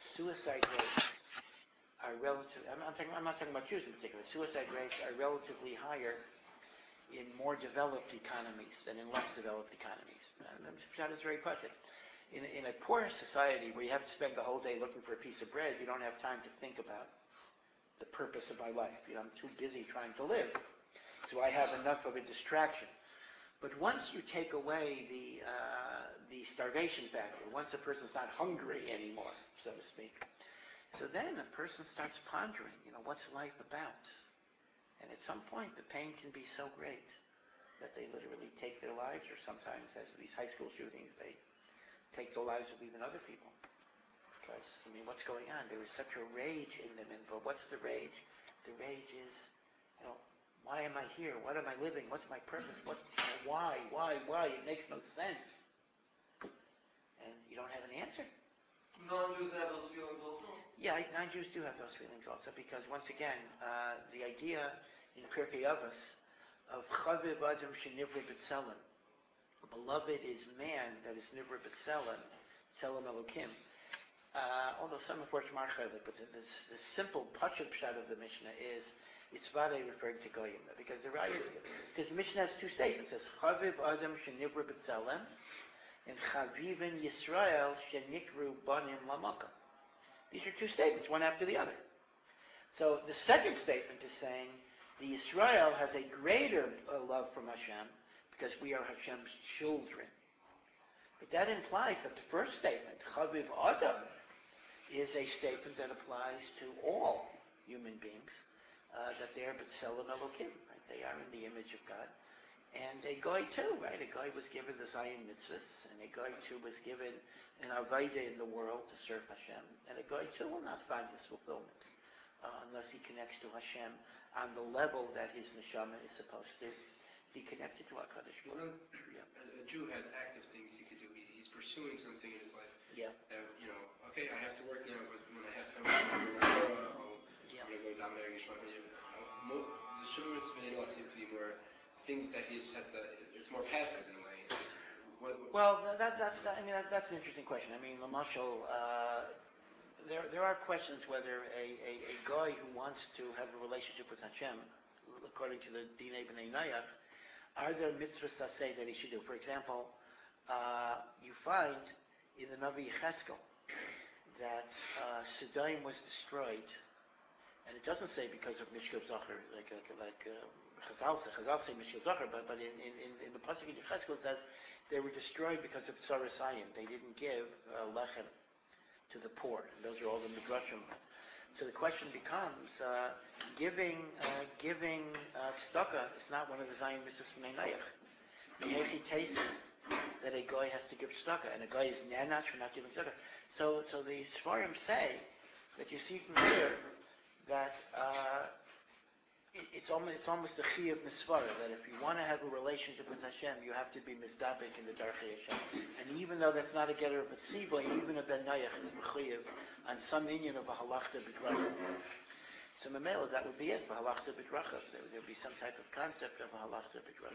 suicide rates are relative. I'm not talking about Jews in particular. Suicide rates are relatively higher in more developed economies than in less developed economies. And Pshat is very pashut. In a poor society where you have to spend the whole day looking for a piece of bread, you don't have time to think about the purpose of my life. I'm too busy trying to live, so I have enough of a distraction. But once you take away the starvation factor, once a person's not hungry anymore, so to speak, so then a person starts pondering, what's life about? And at some point, the pain can be so great that they literally take their lives, or sometimes, as these high school shootings, they take the lives of even other people. Because, what's going on? There is such a rage in them. And but what's the rage? The rage is, why am I here? What am I living? What's my purpose? Why? It makes no sense. And you don't have an answer. Non-Jews have those feelings also? Yeah, non-Jews do have those feelings also, because once again, the idea in Pirkei Avos of Chaviv Adam Shenivra B'Tselem, beloved is man that is Nivra B'Tselem, Tselem Elokim. Although some of which marchalik, but the simple pashut pshat of the Mishnah is it's Vade referring to Goyim, because the Mishnah has two statements. It says Chaviv Adam Shenivra B'Tselem and Chavivin Yisrael Shenikru Banim Lamaka. These are two statements, one after the other. So the second statement is saying the Yisrael has a greater love from Hashem because we are Hashem's children. But that implies that the first statement, Chaviv Adam, is a statement that applies to all human beings, that they are B'Tselem Elokim, right? They are in the image of God. And a Goy too, right? A Goy was given the Zion mitzvahs, and a Goy too was given an Avodah in the world to serve Hashem. And a Goy too will not find his fulfillment unless he connects to Hashem on the level that his neshama is supposed to be connected to HaKadosh Baruch Hu. A Jew has active things he could do. He's pursuing something in his life. Yeah. Okay, I have to work now, but when I have time, I'm going to go down there and the Shimon Tzvei seem to be more things that he just has to. It's more passive in a way. Well, that's an interesting question. Lamashal, there are questions whether a guy who wants to have a relationship with Hashem, according to the Dinei B'nai Nayach, are there mitzvahs that say that he should do? For example, you find in the Navi Yecheskel that Sodom was destroyed, and it doesn't say because of Mishkav Zachar, like Chazal say Mishkav Zachar, but in the pasuk in Yecheskel it says they were destroyed because of Tsaras Ayin. They didn't give lechem to the poor. And those are all the midrashim. So the question becomes, giving tzedakah is not one of the Zion mitzvahs from Neinayach. Mehechi Teisim, that a guy has to give tzedakah, and a guy is nanach for not giving tzedakah. So the Sfarim say that you see from here that it's almost a chi of misvara, that if you want to have a relationship with Hashem, you have to be mizdabek in the Darchei Hashem. And even though that's not a getter of a tziva, even a ben nayach is mechuyev on some inyan of a halachta b'drachav. So memela, that would be it for halachta b'drachav. There would be some type of concept of a halachta b'drachav.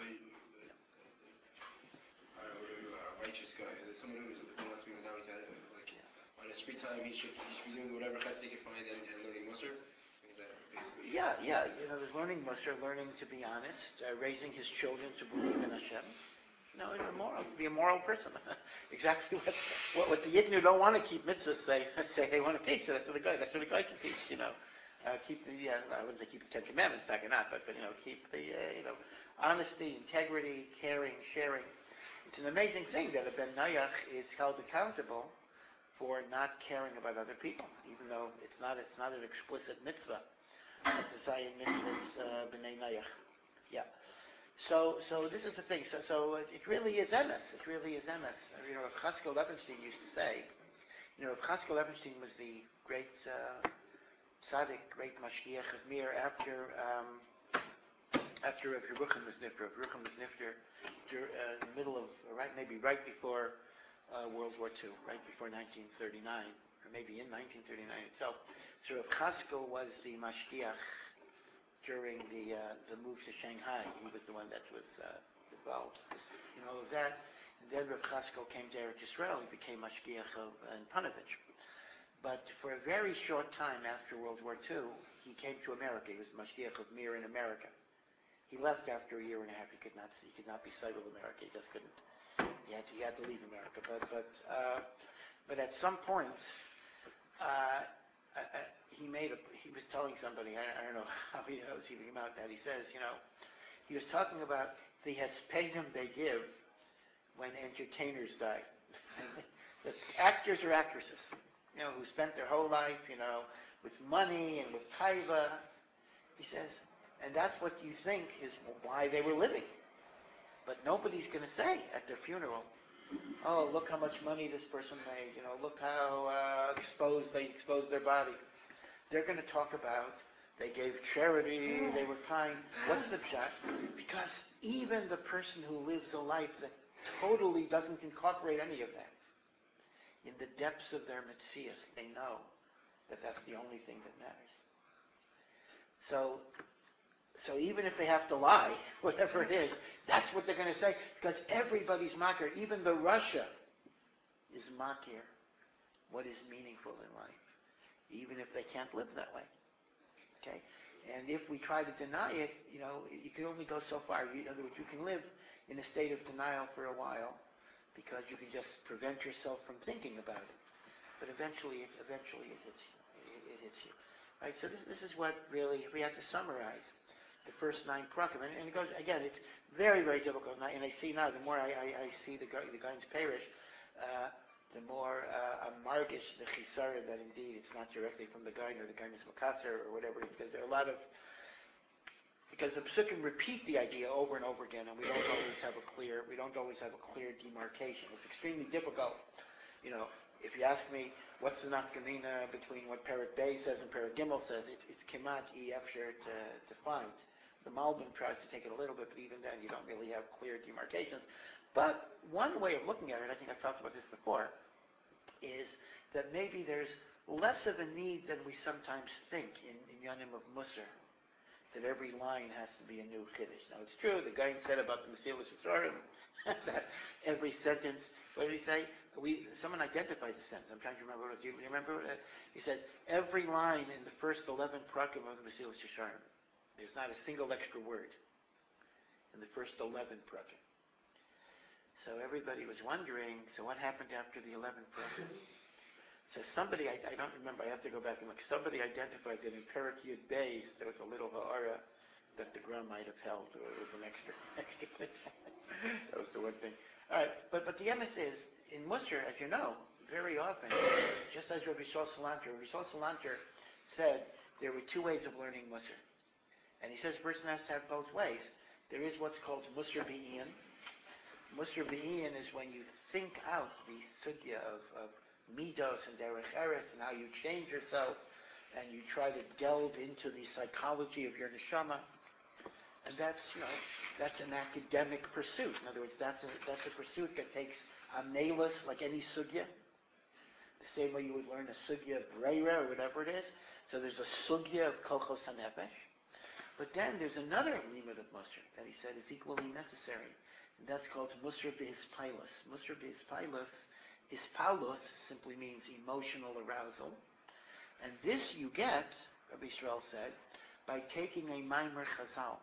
A righteous guy, someone who wants to be without on his free time, he should be doing whatever chesed he can find and learning Musar. Yeah. There's learning Musar, learning to be honest, raising his children to believe in Hashem. No, be a moral person. Exactly what the Yidden who don't want to keep mitzvahs say they want to teach. So that's what a guy can teach. Keep the I wouldn't say keep the Ten Commandments, not, but keep the honesty, integrity, caring, sharing. It's an amazing thing that a ben nayach is held accountable for not caring about other people, even though it's not an explicit mitzvah. The Zion mitzvahs b'nei nayach. Yeah. So this is the thing. So it really is emes. It really is emes. Rav Chaskel Levenstein used to say, Rav Chaskel Levenstein was the great tzaddik, great mashgiach of Mir after Rav Yerucham was nifter. Rav Yerucham was nifter in the middle of right before World War II, right before 1939, or maybe in 1939 itself. So Rav Chaskel was the mashgiach during the move to Shanghai. He was the one that was involved in all of that. And then Rav Chaskel came to Eretz Yisrael. He became mashgiach in Panovich. But for a very short time after World War II, he came to America. He was the Mashgiach of Mir in America. He left after a year and a half. He could not be Seibel America. He just couldn't. He had to leave America. But at some point, he was telling somebody, I don't know how he was even out that, he says, he was talking about the hespedim they give when entertainers die. The actors or actresses, who spent their whole life, with money and with taiva. He says, and that's what you think is why they were living. But nobody's going to say at their funeral, oh, look how much money this person made. Look how they exposed their body. They're going to talk about they gave charity, they were kind. What's the pshat? Because even the person who lives a life that totally doesn't incorporate any of that, in the depths of their metzias, they know that that's the only thing that matters. So even if they have to lie, whatever it is, that's what they're going to say, because everybody's makir, even the Russia is makir, what is meaningful in life, even if they can't live that way. Okay? And if we try to deny it, you can only go so far. In other words, you can live in a state of denial for a while, because you can just prevent yourself from thinking about it. But eventually it hits you. It hits you. Right? So this is what really, if we had to summarize the first 9 prakim, and it goes, again, it's very, very difficult. And I see now, the more I see the Gaon's Parish, the more I'm margish the chisara that indeed it's not directly from the Gaon, or the Gaon is Makasser, or whatever, because there are a lot of, because the psukim repeat the idea over and over again, and we don't always have a clear demarcation. It's extremely difficult. If you ask me what's the nafkamina between what Perik Bey says and Perik Gimel says, it's kemat efshar to find. The Malbim tries to take it a little bit, but even then you don't really have clear demarcations. But one way of looking at it, I think I've talked about this before, is that maybe there's less of a need than we sometimes think in Yanim of Musar, that every line has to be a new Kiddush. Now it's true, the guy said about the Mesilas Yesharim, that every sentence, what did he say? Someone identified the sentence. I'm trying to remember what it was. Do you remember? He says, every line in the first 11 prakim of the Mesilas Yesharim, there's not a single extra word in the first 11 prakim. So everybody was wondering, so what happened after the 11 prakim? So somebody, I don't remember, I have to go back and look, somebody identified that in Perik Yud Beis there was a little ha'ara that the Gram might have held, or it was an extra thing. That was the one thing. All right, but the emes is, in Musar, as you know, very often, just as Rabbi Shol Salanter said there were 2 ways of learning Musar. And he says a person has to have both ways. There is what's called Musar Be'in. Musar Be'in is when you think out the sugya of midos and derech eretz and how you change yourself, and you try to delve into the psychology of your neshama. And that's an academic pursuit. In other words, that's a pursuit that takes amelis, like any sugya, the same way you would learn a sugya of breira or whatever it is. So there's a sugya of kochos hanefesh. But then there's another limit of Musar that he said is equally necessary. And that's called Musar B'Hispailos. Musar B'Hispailos, Hispailos simply means emotional arousal. And this you get, Rabbi Yisrael said, by taking a Maimer Chazal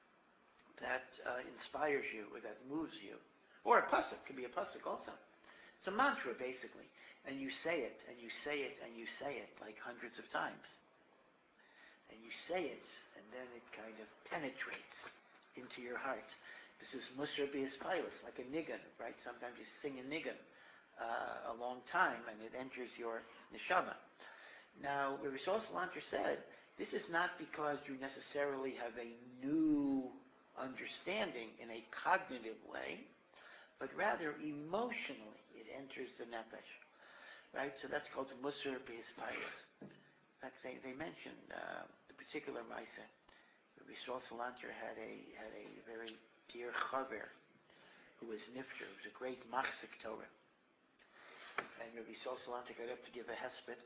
that inspires you, or that moves you. Or a pasuk, can be a pasuk also. It's a mantra, basically. And you say it, and you say it, and you say it, like hundreds of times. And you say it, and then it kind of penetrates into your heart. This is Musar B'Hispailos, like a nigun, right? Sometimes you sing a nigun a long time, and it enters your neshama. Now, Rabbi Shol Salanter said, this is not because you necessarily have a new understanding in a cognitive way, but rather emotionally it enters the nefesh, right? So that's called Musar B'Hispailos. In fact, they mentioned the particular Maisa. Rabbi Shol Salanter had a very dear chaver who was nifter, who was a great machzik Torah. And Rabbi Shol Salanter got up to give a hesped,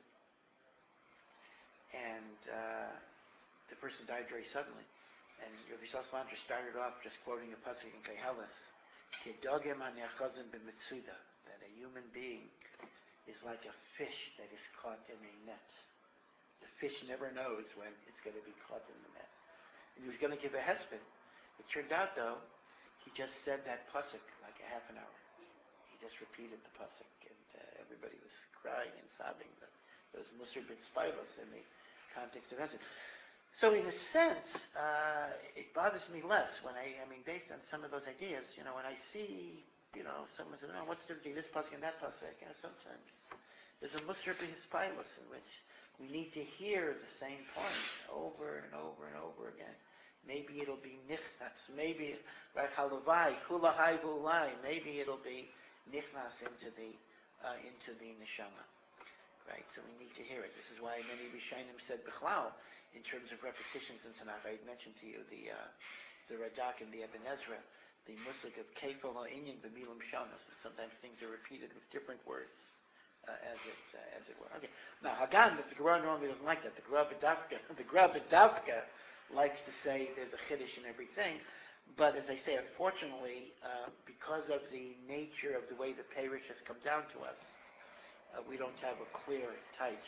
and the person died very suddenly. And Rabbi Shol Salanter started off just quoting a pasuk in Kehelis, Kedogem hanechazim b'mitzuda, that a human being is like a fish that is caught in a net. The fish never knows when it's going to be caught in the net. And he was going to give a hesped. It turned out, though, he just said that pasuk like a half an hour. He just repeated the pasuk, and everybody was crying and sobbing. But there was Musar bit Spilos in the context of hesped. So in a sense, it bothers me less when based on some of those ideas, when I see, someone says, "Oh, what's the difference between this pasuk and that pasuk?" Sometimes there's a Musar bit Spilos in which we need to hear the same point over and over and over again. Maybe it'll be nichnas. Maybe, right, halavai, kulahai bulai. Maybe it'll be nichnas into the neshama. Right, so we need to hear it. This is why many Rishonim said bichlal in terms of repetitions in Tanakh. I had mentioned to you the Radak and the Eben Ezra, the musik of kefal ha'inyan b'milim shanos. And sometimes things are repeated with different words. As it were. Okay. Now Hagan, the Gemara normally doesn't like that. The Gemara B'Davka likes to say there's a chiddush in everything, but as I say, unfortunately, because of the nature of the way the Peirush has come down to us, we don't have a clear taich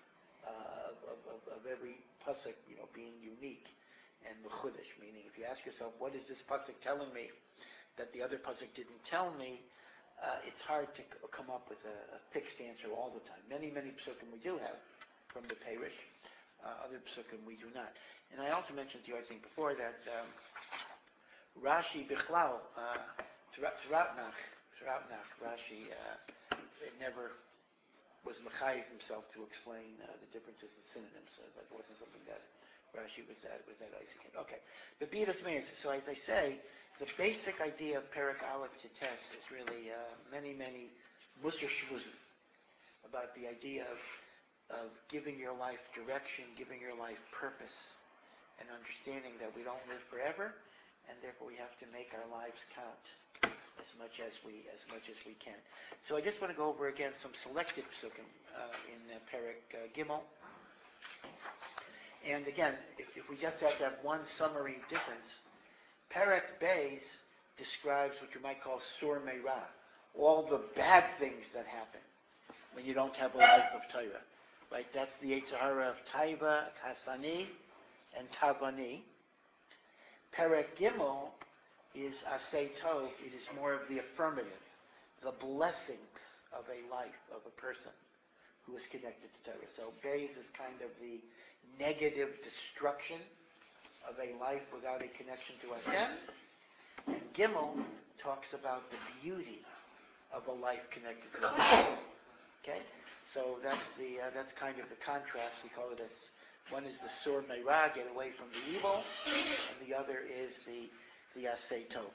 of every pasuk, being unique and mechudesh. Meaning, if you ask yourself, what is this pasuk telling me that the other pasuk didn't tell me? It's hard to come up with a fixed answer all the time. Many psukim we do have from the Peirush. Other psukim we do not. And I also mentioned to you, I think, before that Rashi Bichlal, throughout Nach, Rashi never was mechayiv himself to explain the differences in synonyms. That wasn't something that Rashi was that Isaac. Okay. But be it as may, so as I say, the basic idea of Perek Aleph to Tes is really many Musar Shmuzim about the idea of giving your life direction, giving your life purpose, and understanding that we don't live forever, and therefore we have to make our lives count as much as we can. So I just want to go over again some selected psukim in Perek Gimel. And again, if we just have to have one summary difference, Perek Beis describes what you might call Sur Meirah, all the bad things that happen when you don't have a life of Torah. Right? That's the Yetzer Hara of Taiva, Kasani, and Tavani. Perek Gimel is Asay Tov. It is more of the affirmative, the blessings of a life of a person who is connected to Torah. So Beis is kind of the negative destruction of a life without a connection to Hashem, and Gimel talks about the beauty of a life connected to Hashem. Okay, so that's kind of the contrast. We call it as one is the Sur Meirah, get away from the evil, and the other is the Asay Tov.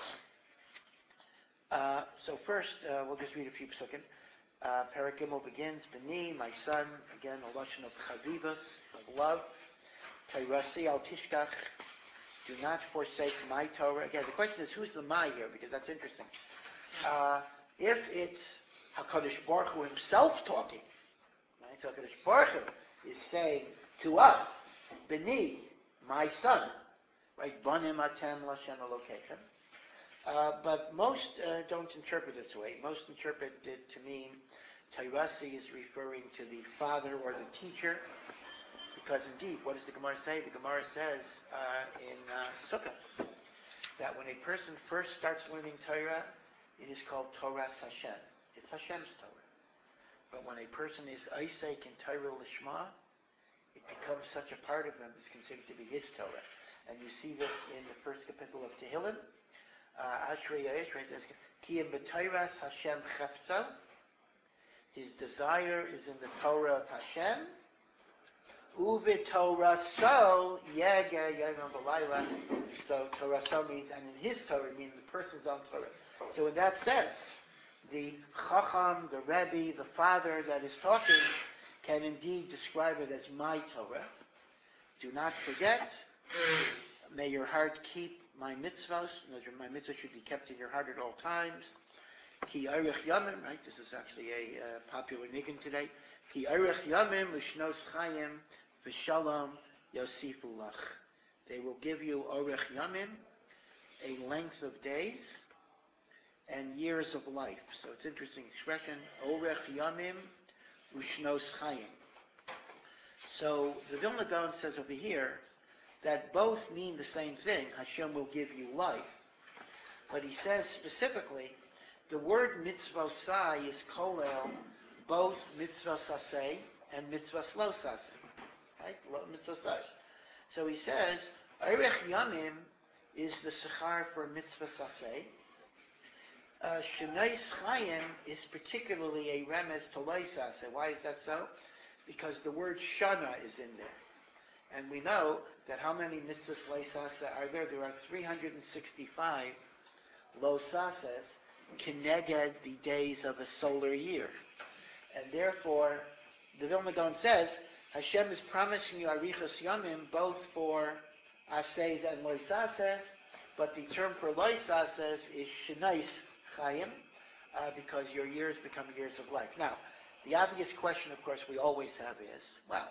So first, we'll just read a few psukim. Perek Gimel begins, B'ni, my son, again a lashon of chavivus, of love. Tairasi al tishkach, do not forsake my Torah. Again, the question is, who's the my here? Because that's interesting. If it's HaKadosh Baruch Hu himself talking, right? So HaKadosh Baruch Hu is saying to us, B'ni, my son, right? Banim atem l'Hashem Elokeichem. But most don't interpret it this way. Most interpret it to mean Tairasi is referring to the father or the teacher. Because indeed, what does the Gemara say? The Gemara says in Sukkah that when a person first starts learning Torah, it is called Torah Hashem. It's Hashem's Torah. But when a person is Isaac in Torah Lishma, it becomes such a part of him, it's considered to be his Torah. And you see this in the first capital of Tehillim. Ashrei Yisrael says, Ki im b'Torah Hashem chefso. His desire is in the Torah of Hashem. Uve Torah so yega yegam v'layla. So Torah so means, and in his Torah means the person's own Torah. So in that sense, the Chacham, the Rebbe, the father that is talking can indeed describe it as my Torah. Do not forget, may your heart keep my mitzvahs. My mitzvah should be kept in your heart at all times. Ki arich yamim, right? This is actually a popular nigun today. Ki arich yamim l'shnos chayim v'shalom yosifu lach. They will give you orich yamim, a length of days, and years of life. So it's an interesting expression, Orech Yamim Ushnos Chaim. So the Vilna Gaon says over here that both mean the same thing, Hashem will give you life. But he says specifically, the word mitzvosai is kolel, both mitzvosasei and mitzvos lo sasei. Right? Mitzvosai. So he says, Orech Yamim is the sechar for mitzvosasei. Shenais Chaim is particularly a remez to loisasei. Why is that so? Because the word shana is in there. And we know that how many mitzvahs loisasei are there? There are 365 losases kineged the days of a solar year. And therefore, the Vilna Gaon says, Hashem is promising you arichas yamim both for ases and loisases, but the term for loisases is shenais chayim, because your years become years of life. Now, the obvious question, of course, we always have is, well,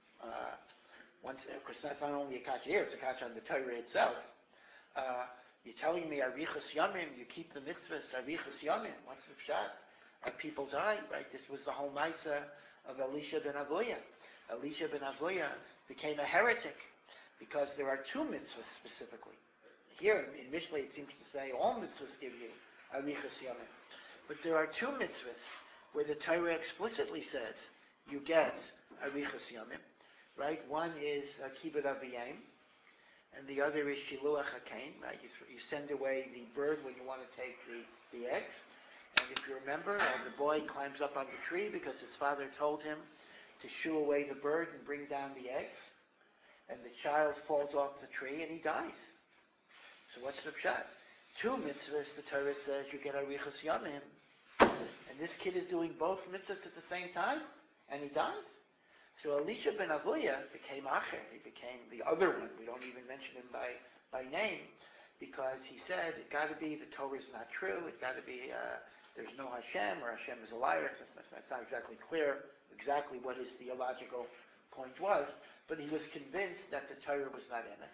of course, that's not only a kasha here, it's a kasha on the Torah itself. You're telling me arichas yamim, you keep the mitzvahs, arichas yamim, what's the pshat? People die, right? This was the whole maisa of Elisha ben Avuya. Elisha ben Avuya became a heretic because there are two mitzvahs specifically. Here in Mishlei it seems to say all mitzvahs give you arichas yamim. But there are two mitzvahs where the Torah explicitly says you get arichas yamim, right? One is kibbud aviyim, and the other is shiluach hakein, right? You send away the bird when you want to take the eggs. And if you remember, the boy climbs up on the tree because his father told him to shoo away the bird and bring down the eggs. And the child falls off the tree and he dies. So what's the pshat? Two mitzvahs, the Torah says, you get arichas yamim. And this kid is doing both mitzvahs at the same time, and he dies. So Elisha ben Avuya became Acher. He became the other one. We don't even mention him by name, because he said, it got to be, the Torah is not true, it got to be, there's no Hashem, or Hashem is a liar. That's not exactly clear exactly what his theological point was, but he was convinced that the Torah was not emes.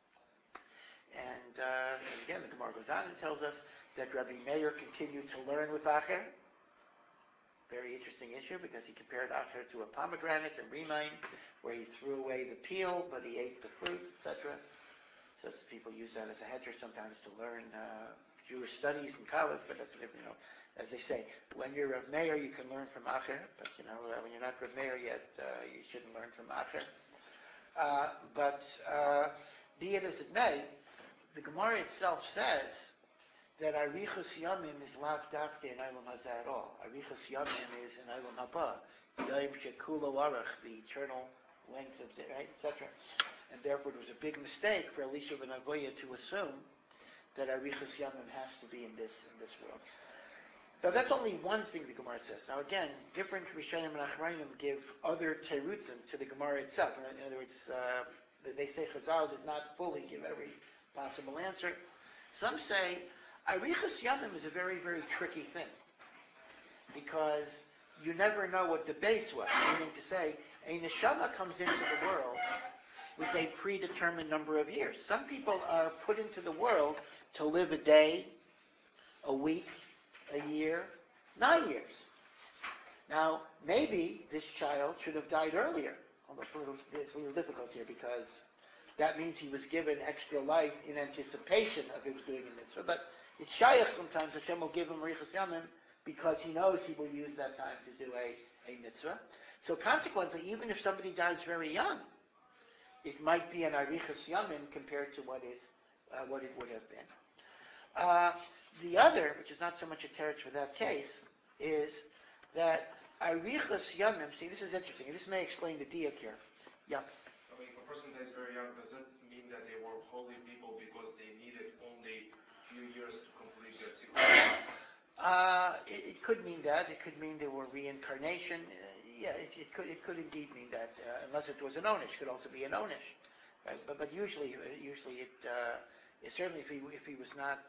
And again, the Gemara goes on and tells us that Rabbi Meir continued to learn with Acher. Very interesting issue, because he compared Acher to a pomegranate, a remain, where he threw away the peel, but he ate the fruit, etc. So people use that as a hedger sometimes to learn Jewish studies in college, but that's, as they say, when you're Rav Meir, you can learn from Acher, but when you're not Rav Meir yet, you shouldn't learn from Acher. But be it as it may, the Gemara itself says that Arichas Yamim is lav dafke in Eilam Hazeh at all. Arichas Yamim is in Eilam Haba, Yom Shekulo Arach, the eternal length of the, right, etc. And therefore, it was a big mistake for Elisha ben Avuya to assume that Arichas Yamim has to be in this world. Now, that's only one thing the Gemara says. Now, again, different Rishonim and Achrayim give other terutzim to the Gemara itself. In other words, they say Chazal did not fully give every possible answer. Some say Arichas Yamim is a very, very tricky thing, because you never know what the base was. Meaning to say, a neshama comes into the world with a predetermined number of years. Some people are put into the world to live a day, a week, a year, 9 years. Now, maybe this child should have died earlier. Although it's a little difficult here, because that means he was given extra life in anticipation of him doing a mitzvah. But it's shayach sometimes. Hashem will give him Arichas Yamim because he knows he will use that time to do a mitzvah. So consequently, even if somebody dies very young, it might be an Arichas Yamim compared to what it would have been. The other, which is not so much a teretz for that case, is that Arichas Yamim, see, this is interesting, and this may explain the diak here. Yeah. I mean, if a person dies very young, does it mean that they were holy people because they needed only a few years to complete that sequence? It could mean that. It could mean they were reincarnation. Yeah, it could indeed mean that, unless it was an onish. It could also be an onish. Right? But usually it certainly if he was not,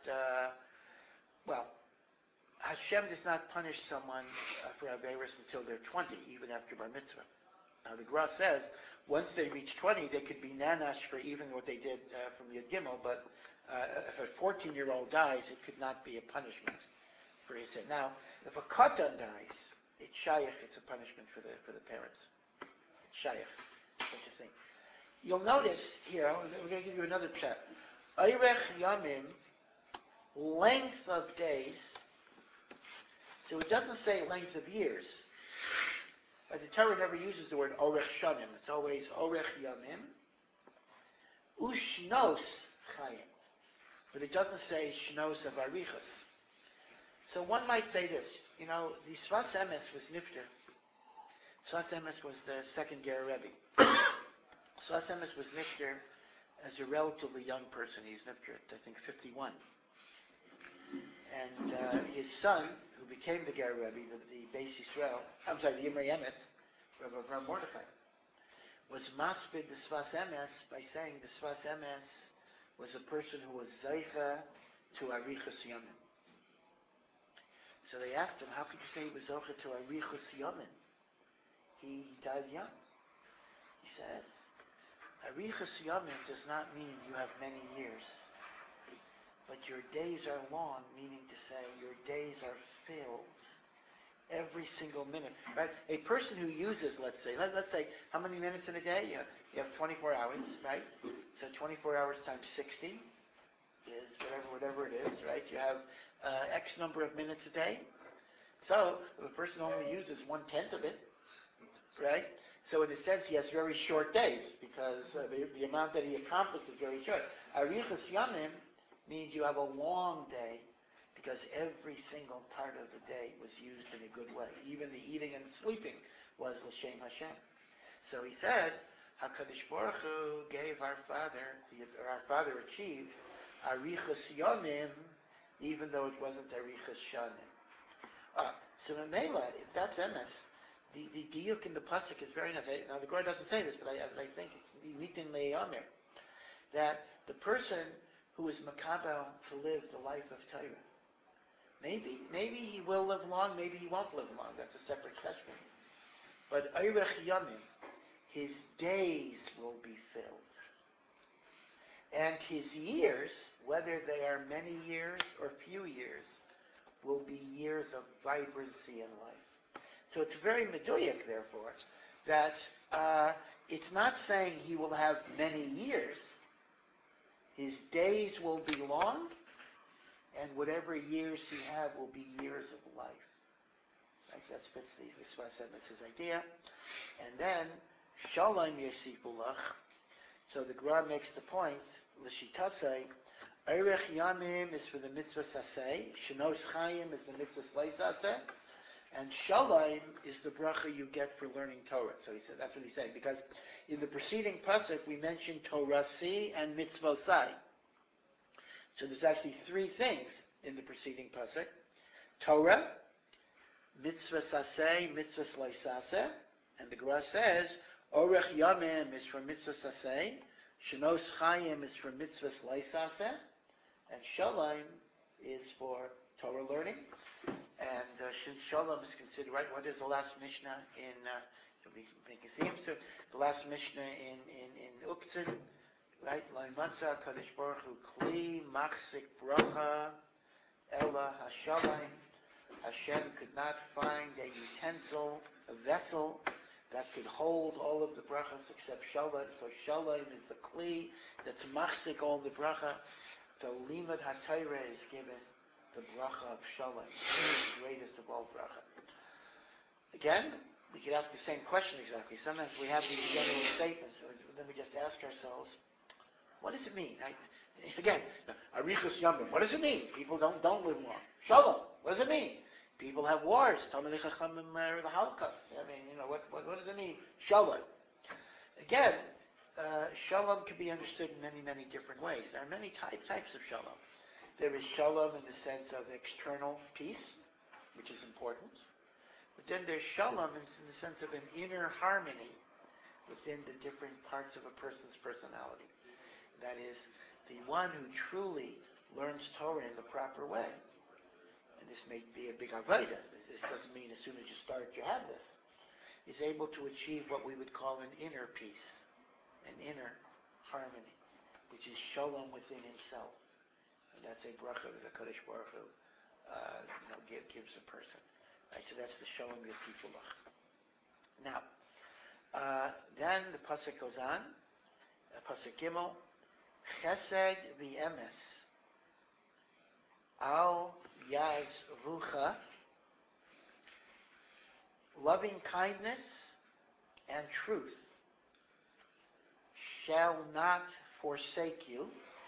Hashem does not punish someone for Averis until they're 20, even after Bar Mitzvah. Now the Gra says, once they reach 20, they could be nanash for even what they did from Yud Gimel, but if a 14-year-old dies, it could not be a punishment for his sin. Now, if a katan dies, it's shaykh, it's a punishment for the parents. It's shaykh, what you think. You'll notice here, we're going to give you another pshat. Eirech yamim, length of days. So it doesn't say length of years. But the Torah never uses the word orech shanim. It's always orech yamim. Ushnos chayim. But it doesn't say shnos of arichas. So one might say this, the Sfas Emes was Nifter. Sfas Emes was the second Ger Rebbe. Sfas Emes was Nifter as a relatively young person. He was Nifter at, I think, 51. And his son, who became the Ger Rebbe, the Beis Yisrael, the Imrei Emes, Rabbi Mordechai, was maspid the Sfas Emes by saying the Sfas Emes was a person who was Zeicha to Arichas Yamim. So they asked him, how could you say he was Zeicha to Arichas Yamim? He died young. He says, Arichas Yamim does not mean you have many years, but your days are long, meaning to say your days are filled every single minute. Right? A person who uses, let's say, how many minutes in a day? You have 24 hours, right? So 24 hours times 60 is whatever it is, right? You have X number of minutes a day. So if a person only uses 1/10 of it, right? So in a sense, he has very short days because the amount that he accomplishes is very short. Arichas Yamim means you have a long day because every single part of the day was used in a good way. Even the eating and sleeping was L'Shem Hashem. So he said, HaKadosh Baruch Hu gave our father achieved Arichas Yamim, even though it wasn't Arichas Shanim. So in Mela, if that's emes, the diuk in the pasuk is very nice. Now the Gemara doesn't say this, but I think it's unique in Le'amer, that the person who is makabel to live the life of Torah, maybe he will live long, maybe he won't live long. That's a separate question. But Eirech Yamim, his days will be filled. And his years, whether they are many years or few years, will be years of vibrancy in life. So it's very meduyak, therefore, that it's not saying he will have many years. His days will be long, and whatever years he have will be years of life. Right? That fits the Sfas Emes' idea. And then, Shalom Yesipulach. So the Gra makes the point, L'shitasei, Eirech Yamim is for the mitzvah saseh, Shenos Chaim is the mitzvah slay saseh, and Shalom is the bracha you get for learning Torah. So he said, that's what he's saying, because in the preceding pasuk we mentioned Torah-si and mitzvosai. So there's actually three things in the preceding pasuk: Torah, mitzvah saseh, mitzvah slay saseh, and the Gra says, Orech Yamim is for mitzvah saseh, Shenos Chaim is for mitzvah slay saseh, and Shalom is for Torah learning. And since Shalom is considered, right, what is the last Mishnah in, the last Mishnah in Uktzin, right, Lo Matzah Kadosh Baruch Hu Kli Machzik Bracha Ela HaShalom. Hashem could not find a utensil, a vessel, that could hold all of the brachas except Shalom. So Shalom is the Kli that's machzik all the bracha. The Limud HaTorah is given the bracha of Shalom, the greatest of all bracha. Again, we could ask the same question exactly. Sometimes we have these general statements, and then we just ask ourselves, what does it mean? Again, Arichas Yamim, what does it mean? People don't live long. Shalom, what does it mean? People have wars. Talmidei Chachamim, the Holocaust. I mean, what does it mean? Shalom. Again, Shalom can be understood in many, many different ways. There are many types of Shalom. There is Shalom in the sense of external peace, which is important. But then there's Shalom in the sense of an inner harmony within the different parts of a person's personality. That is, the one who truly learns Torah in the proper way. And this may be a big avodah. This doesn't mean as soon as you start you have this. is able to achieve what we would call an inner peace, an inner harmony, which is shalom within himself. And that's a bracha that HaKadosh Baruch Hu, gives a person. Right, so that's the shalom yosifulach. Now, then the pasuk goes on, pasuk Gimel, Chesed v'emes al yazvucha, loving kindness and truth shall not forsake you.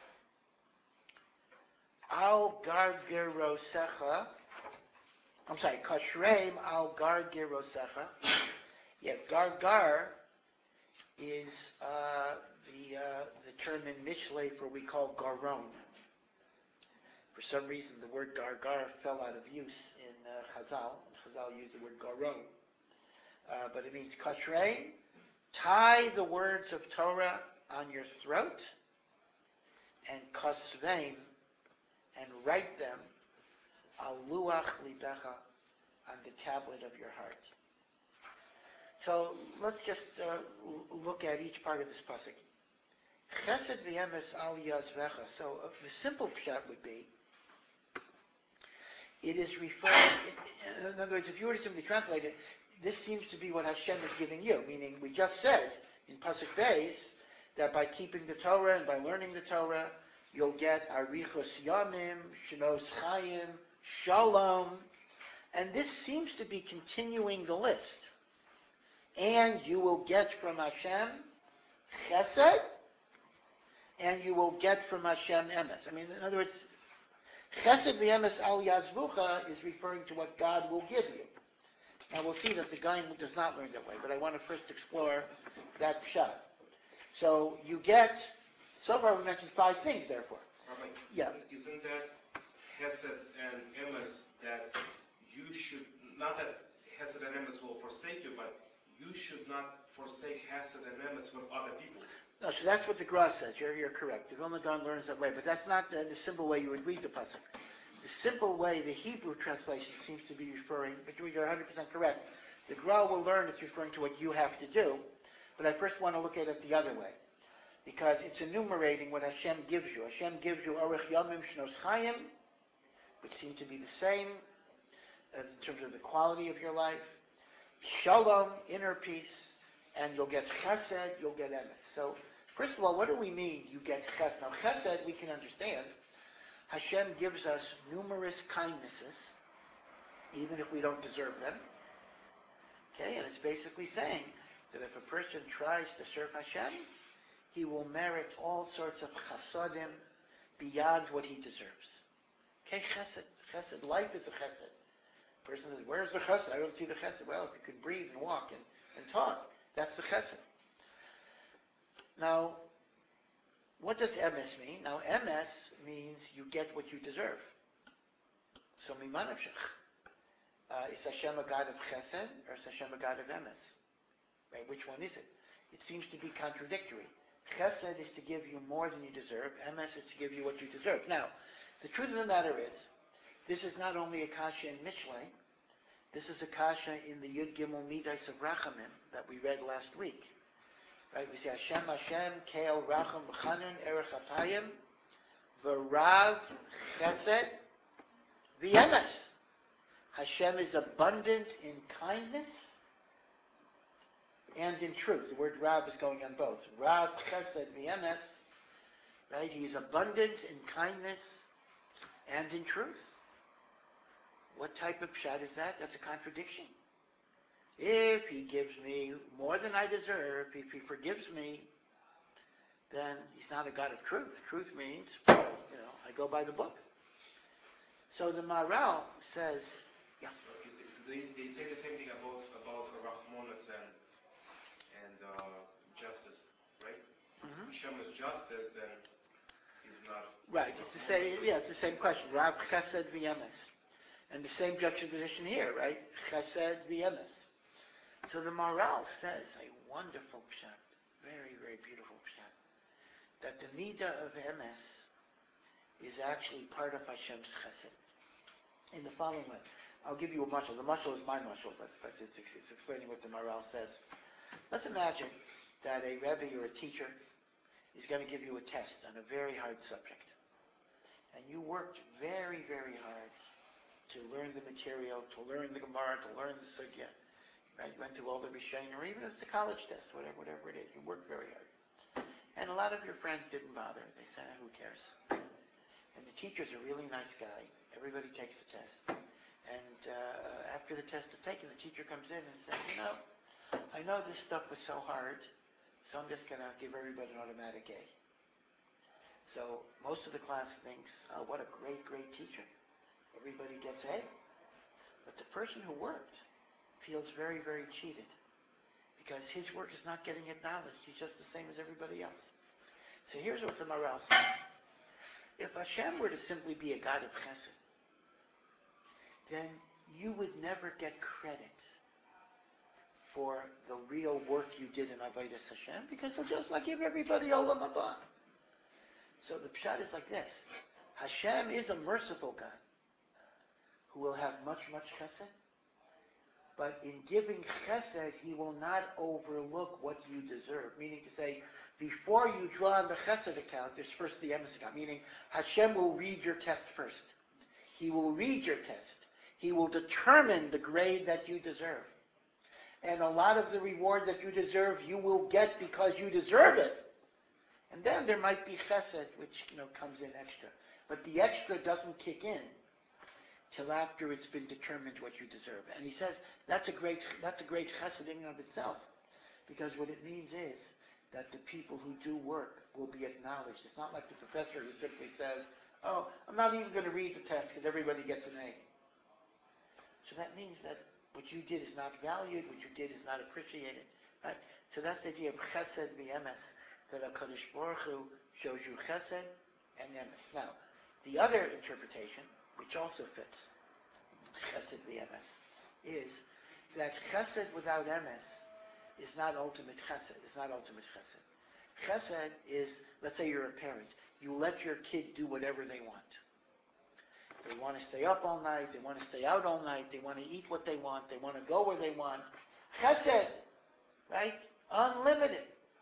Al gargerosecha, kashreim al gargerosecha. Yeah, gargar is the term in Mishlei for we call garon. For some reason, the word gargar fell out of use in Chazal. Chazal used the word garon. But it means kashrei, tie the words of Torah on your throat, and kasveim, and write them al luach libecha, on the tablet of your heart. So let's just look at each part of this pasuk. Chesed v'emes al yazvecha. So the simple pshat would be, it is referring, in other words, if you were to simply translate it, this seems to be what Hashem is giving you, meaning we just said in Pasuk Beis that by keeping the Torah and by learning the Torah, you'll get Arichos Yamim, Shenos Chayim, Shalom, and this seems to be continuing the list. And you will get from Hashem Chesed, and you will get from Hashem Emes. I mean, in other words, Chesed v'emes al yazvucha is referring to what God will give you. Now we'll see that the guy does not learn that way, but I want to first explore that pshat. So you get, so far we mentioned 5 things, therefore. Rabbi, Yeah. Isn't that Hesed and Emes that you should, not that Hesed and Emes will forsake you, but you should not forsake Hesed and Emes with other people? No, so that's what the Gra says. You're correct. The Vilna Gaon learns that way, but that's not the simple way you would read the pasuk. The simple way, the Hebrew translation seems to be referring, but you're 100% correct. The Gra will learn it's referring to what you have to do, but I first want to look at it the other way, because it's enumerating what Hashem gives you. Hashem gives you Orech Yamim Shnos Chayim, which seem to be the same in terms of the quality of your life. Shalom, inner peace, and you'll get Chesed, you'll get Emes. So, first of all, what do we mean you get Chesed? Now, Chesed, we can understand. Hashem gives us numerous kindnesses, even if we don't deserve them. Okay, and it's basically saying that if a person tries to serve Hashem, he will merit all sorts of chasadim beyond what he deserves. Okay, chesed. Chesed, life is a chesed. The person says, where's the chesed? I don't see the chesed. Well, if you can breathe and walk and talk, that's the chesed. Now, what does emes mean? Now, emes means you get what you deserve. So, mimanavshach. Is Hashem a God of chesed or is Hashem a God of emes? Right? Which one is it? It seems to be contradictory. Chesed is to give you more than you deserve. Emes is to give you what you deserve. Now, the truth of the matter is, this is not only a kasha in Mishlei, this is a kasha in the Yud Gimel Midas of Rachamim that we read last week. Right? We say Hashem, Keil Racham B'chanan Erech Apayim, V'rav Chesed V'yemes. Hashem is abundant in kindness and in truth. The word Rav is going on both. Rav Chesed V'yemes. Right? He is abundant in kindness and in truth. What type of pshat is that? That's a contradiction. If he gives me more than I deserve, if he forgives me, then he's not a God of truth. Truth means, I go by the book. So the Maharal says, yeah. They say the same thing about Rahmonas and justice, right? Mm-hmm. Hashem is justice, then he's not. Right. It's the same. Yeah, it's the same question. Rav Chesed V'yemes, and the same juxtaposition here, right? Chesed V'yemes. So the Maharal says a wonderful pshat, very, very beautiful pshat, that the midah of emes is actually part of Hashem's chesed. In the following way, I'll give you a mashal. The mashal is my mashal, but it's explaining what the Maharal says. Let's imagine that a rebbe or a teacher is going to give you a test on a very hard subject. And you worked very, very hard to learn the material, to learn the Gemara, to learn the Sugya. Right? You went through all the Rishonim, or even if it's a college test, whatever it is. You worked very hard. And a lot of your friends didn't bother. They said, who cares? And the teacher's a really nice guy. Everybody takes the test. And after the test is taken, the teacher comes in and says, I know this stuff was so hard, so I'm just going to give everybody an automatic A. So most of the class thinks, oh, what a great, great teacher. Everybody gets A. But the person who worked feels very, very cheated because his work is not getting acknowledged. He's just the same as everybody else. So here's what the Maharal says. If Hashem were to simply be a God of chesed, then you would never get credit for the real work you did in Avodas Hashem because he'll just give everybody Olam Haba. So the pshat is like this. Hashem is a merciful God who will have much, much chesed. But in giving chesed, he will not overlook what you deserve. Meaning to say, before you draw on the chesed account, there's first the emes account. Meaning, Hashem will read your test first. He will read your test. He will determine the grade that you deserve. And a lot of the reward that you deserve, you will get because you deserve it. And then there might be chesed, which comes in extra. But the extra doesn't kick in till after it's been determined what you deserve. And he says that's a great chesed in and of itself, because what it means is that the people who do work will be acknowledged. It's not like the professor who simply says, "Oh, I'm not even going to read the test because everybody gets an A." So that means that what you did is not valued, what you did is not appreciated, right? So that's the idea of chesed v'emes, that HaKadosh Baruch Hu shows you chesed and emes. Now, the other interpretation, which also fits chesed v'emes, is that chesed without emes is not ultimate chesed. It's not ultimate chesed. Chesed is, let's say you're a parent. You let your kid do whatever they want. They want to stay up all night. They want to stay out all night. They want to eat what they want. They want to go where they want. Chesed, right? Unlimited.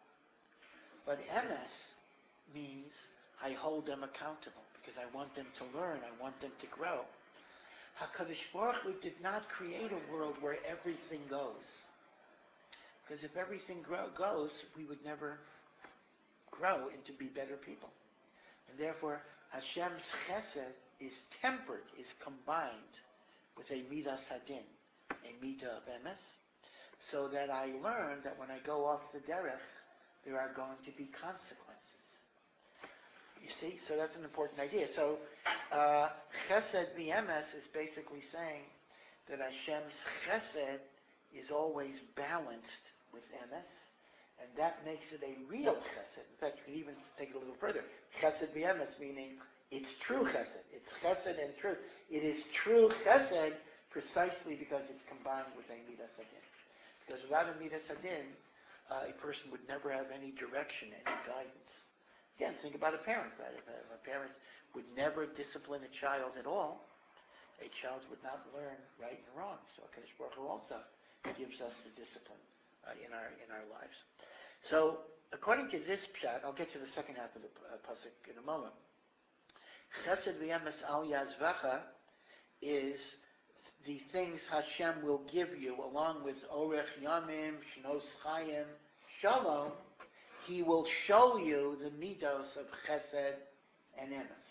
But emes means I hold them accountable because I want them to learn. I want them to grow. HaKadosh Baruch Hu did not create a world where everything goes. Because if everything goes, we would never grow into be better people. And therefore, Hashem's chesed is tempered, is combined with a midas hadin, a midah of emes, so that I learn that when I go off the derech, there are going to be consequences. You see? So that's an important idea. So chesed v'emes is basically saying that Hashem's chesed is always balanced with emes, and that makes it a real chesed. In fact, you can even take it a little further. Chesed v'emes, meaning it's true chesed. It's chesed and truth. It is true chesed precisely because it's combined with a midas hadin. Because without a midas hadin, a person would never have any direction, any guidance. Again, think about a parent, right? If a parent would never discipline a child at all, a child would not learn right and wrong. So HaKadosh Baruch Hu also gives us the discipline in our lives. So, according to this pshat, I'll get to the second half of the pasuk in a moment. Chesed v'emes al yazvacha is the things Hashem will give you, along with orech yamim, shnos chayim, shalom. He will show you the midos of chesed and emes.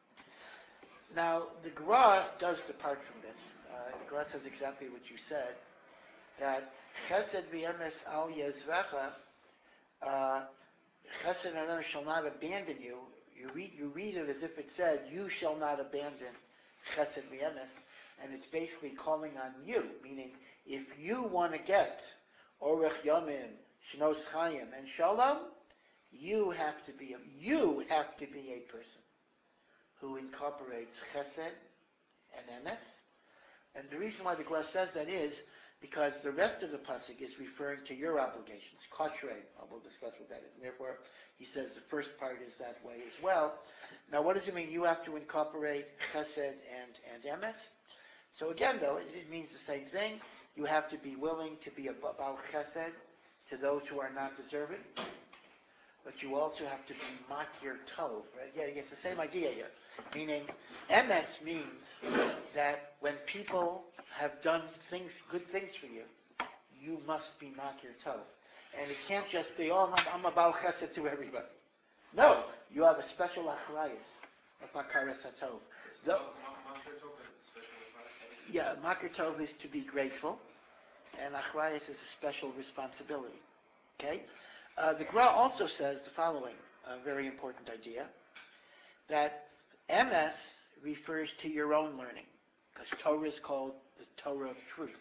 Now, the Gra does depart from this. The Gra says exactly what you said, that chesed v'emes al yazvacha, chesed and emes shall not abandon you. You read it as if it said, you shall not abandon chesed v'emes, and it's basically calling on you, meaning if you want to get orech yamim, shnos chayim, and shalom, you have to be a person who incorporates chesed and emes. And the reason why the Gra says that is because the rest of the pasuk is referring to your obligations. Koshrei, we'll discuss what that is. And therefore, he says the first part is that way as well. Now, what does it mean? You have to incorporate chesed and emes. So again, though, it means the same thing. You have to be willing to be a Baal Chesed to those who are not deserving, but you also have to be Makir Tov. Right? Yeah, it's the same idea here. Meaning, MS means that when people have done good things for you, you must be Makir Tov. And it can't just be, oh, I'm a Baal Chesed to everybody. No, you have a special achrayus of Makaras HaTov. Yeah, Makir Tov is to be grateful, and achrayus is a special responsibility. Okay? The Gra also says the following, a very important idea, that MS refers to your own learning, because Torah is called the Torah of truth.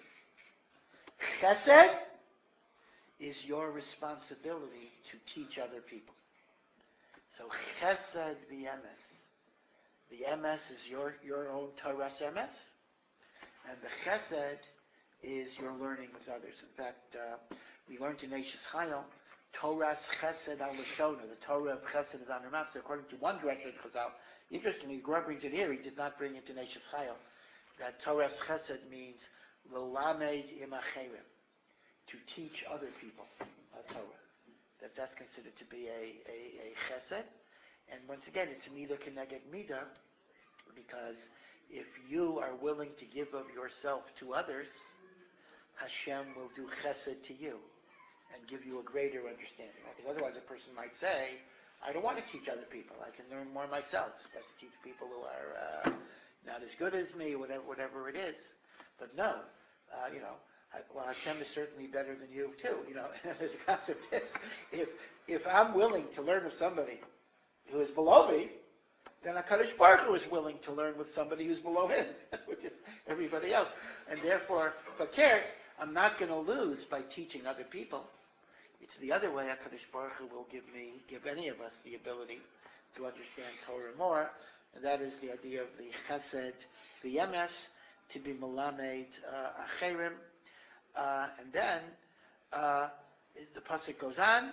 Chesed is your responsibility to teach other people. So Chesed v'emes. The MS is your own Torah's MS, and the Chesed is your learning with others. In fact, we learned in Eishes Chayil, Torah's Chesed al Lashona. The Torah of Chesed is on her mouth. So according to one direction of Chazal, interestingly, the Gra brings it here. He did not bring it in Eishes Chayil. That Torah's Chesed means L'lamed im acherim, to teach other people a Torah. That's considered to be a Chesed. And once again, it's a Midah Keneged Midah, because if you are willing to give of yourself to others, Hashem will do Chesed to you and give you a greater understanding. Because otherwise a person might say, I don't want to teach other people. I can learn more myself. It's best to teach people who are not as good as me, whatever it is. But no, Hashem is certainly better than you too. This concept is, if I'm willing to learn with somebody who is below me, then HaKadosh Baruch Hu is willing to learn with somebody who's below him, which is everybody else. And therefore, I'm not going to lose by teaching other people. It's the other way HaKadosh Baruch Hu will give any of us the ability to understand Torah more, and that is the idea of the Chesed v'emes, to be Melamed Acherim. And then the pasuk goes on,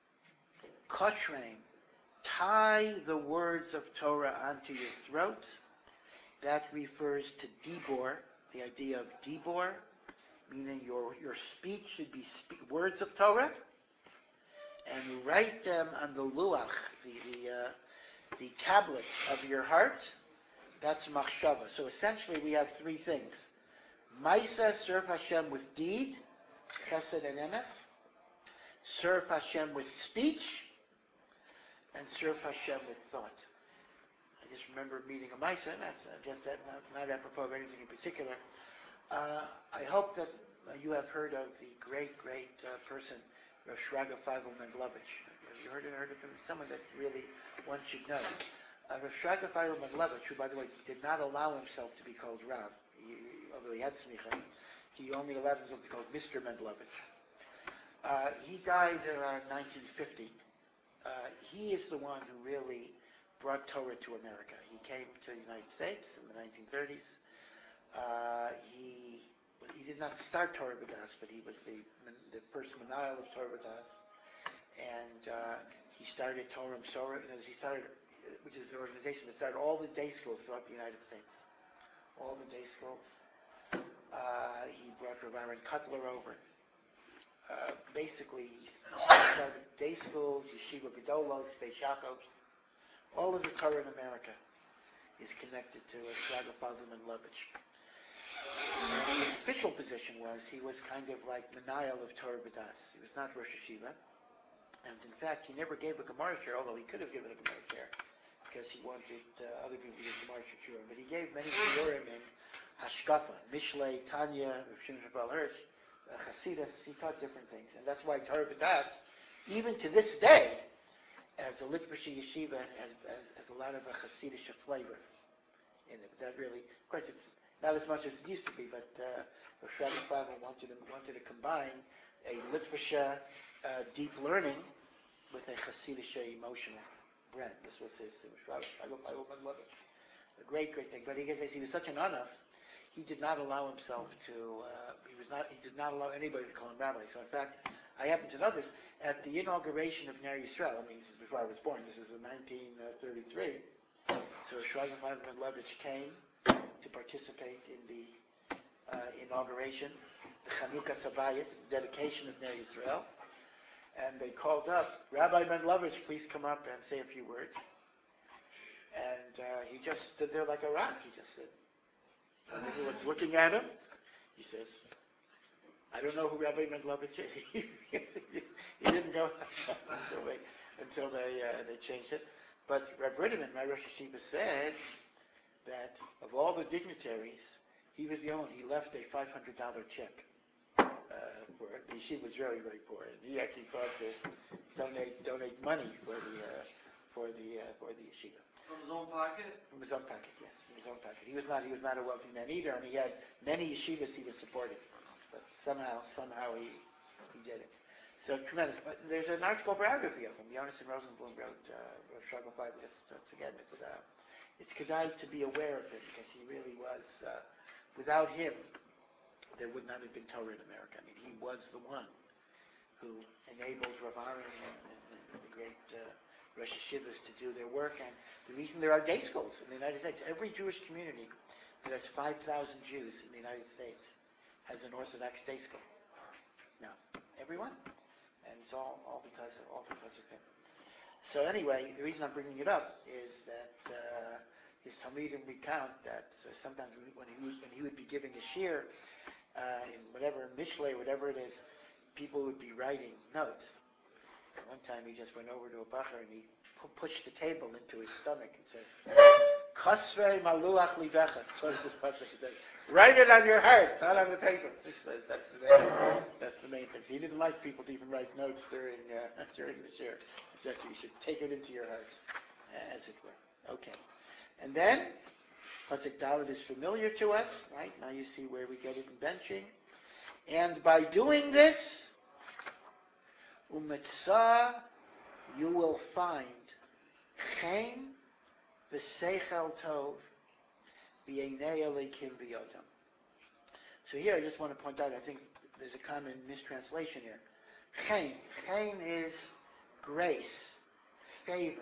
Kotreim, tie the words of Torah onto your throat. That refers to Dibor, the idea of Dibor, meaning your speech should be words of Torah, and write them on the luach, the tablet of your heart. That's machshava. So essentially we have three things. Maisa, serve Hashem with deed, chesed and emes. Serve Hashem with speech, and serve Hashem with thought. I just remember meeting a Maisa, and that's just that, not apropos of anything in particular. I hope that you have heard of the great person, Rav Shraga Feivel Meglovich. Have you heard of him? Someone that really one should know. Rav Shraga Feivel Meglovich, who, by the way, did not allow himself to be called Rav, although he had smicha, he only allowed himself to be called Mr. Meglovich. He died around 1950. He is the one who really brought Torah to America. He came to the United States in the 1930s. He did not start Torah B'das, but he was the first Menayel of Torah B'das, and he started Torah Sorah. Which is an organization that started all the day schools throughout the United States. All the day schools. He brought Rav Aaron Cutler over. Basically, he started day schools, Yeshiva Gedolos, Beis Yaakovs. All of the Torah in America is connected to Shraga Feivel Meglovich. His official position was he was kind of like Menayel of Torah B'das. He was not Rosh Yeshiva. And in fact, he never gave a Gemara share, although he could have given a Gemara share, because he wanted other people to give Gemara share. But he gave many Shiurim in Hashkafa, Mishlei, Tanya, Rav Shimon Shapral Hirsch, Chasidus. He taught different things. And that's why Torah B'das, even to this day, as a Litvashe Yeshiva, has a lot of a Hasidic flavor in it. That really, of course, it's not as much as it used to be, but Rav Shraga Feivel wanted to combine a Litvashe deep learning with a Hasidic emotional brand. This was his Shraga Feivel Meglovich. A great thing. But he was such an anaf, he did not allow himself to. He did not allow anybody to call him rabbi. So in fact, I happen to know this at the inauguration of Ner Yisrael. I mean, this is before I was born. This is in 1933. So Shraga Feivel Meglovich came to participate in the inauguration, the Chanukah Sabayis, dedication of Ner Yisrael. And they called up, Rabbi Mendlovich, please come up and say a few words. And he just stood there like a rock. He just said, and everyone's looking at him. He says, I don't know who Rabbi Mendlovich is. He didn't go until they changed it. But Reb Ritterman, my Rosh Hashiva, said that of all the dignitaries, he was the only. He left a $500 check. For it. The yeshiva was very, very poor, and he actually thought to donate money for the yeshiva. From his own pocket? From his own pocket, yes, from his own pocket. He was not a wealthy man either, and he had many yeshivas he was supporting, but somehow he did it. So tremendous. But there's an article biography of him. Yonason Rosenblum wrote Struggle 5. Once again, it's kedai to be aware of him because he really was. Without him, there would not have been Torah in America. I mean, he was the one who enabled Rav Aaron and the great Rosh Hashivas to do their work. And the reason there are day schools in the United States, every Jewish community that has 5,000 Jews in the United States has an Orthodox day school. Now, everyone. And it's all because of him. So anyway, the reason I'm bringing it up is that his Talmidim recount that sometimes when he would be giving a shiur, in whatever Mishlei, whatever it is, people would be writing notes. One time he just went over to a bacher and he pushed the table into his stomach and says, Kasvei maluach libecha. That's what this pasuk says. Write it on your heart, not on the paper. That's the main thing. So he didn't like people to even write notes during the shiur. He said you should take it into your hearts, as it were. Okay. And then, Pasuk Dalet is familiar to us, right? Now you see where we get it in benching. And by doing this, umetzah, you will find chen v'seichel tov b'yeinei Elokim b'yodam. So here I just want to point out, I think there's a common mistranslation here. Chen is grace, favor.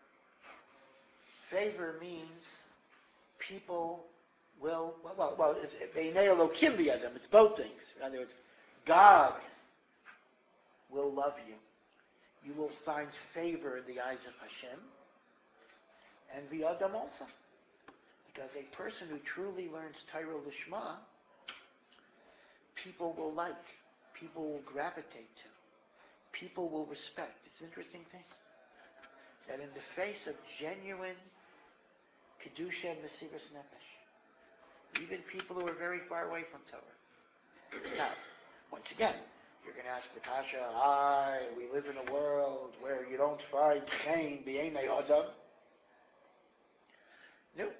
Favor means people will, it's b'yeinei Elokim b'yodam. It's both things. In other words, God will love you. You will find favor in the eyes of Hashem and b'yodam also. Because a person who truly learns Torah Lishma, people will like, people will gravitate to, people will respect. It's an interesting thing that in the face of genuine Kedusha and Mesiras Nefesh, even people who are very far away from Torah. Now, once again, you're going to ask the kasha, we live in a world where you don't find chen b'yeinei Adam. No.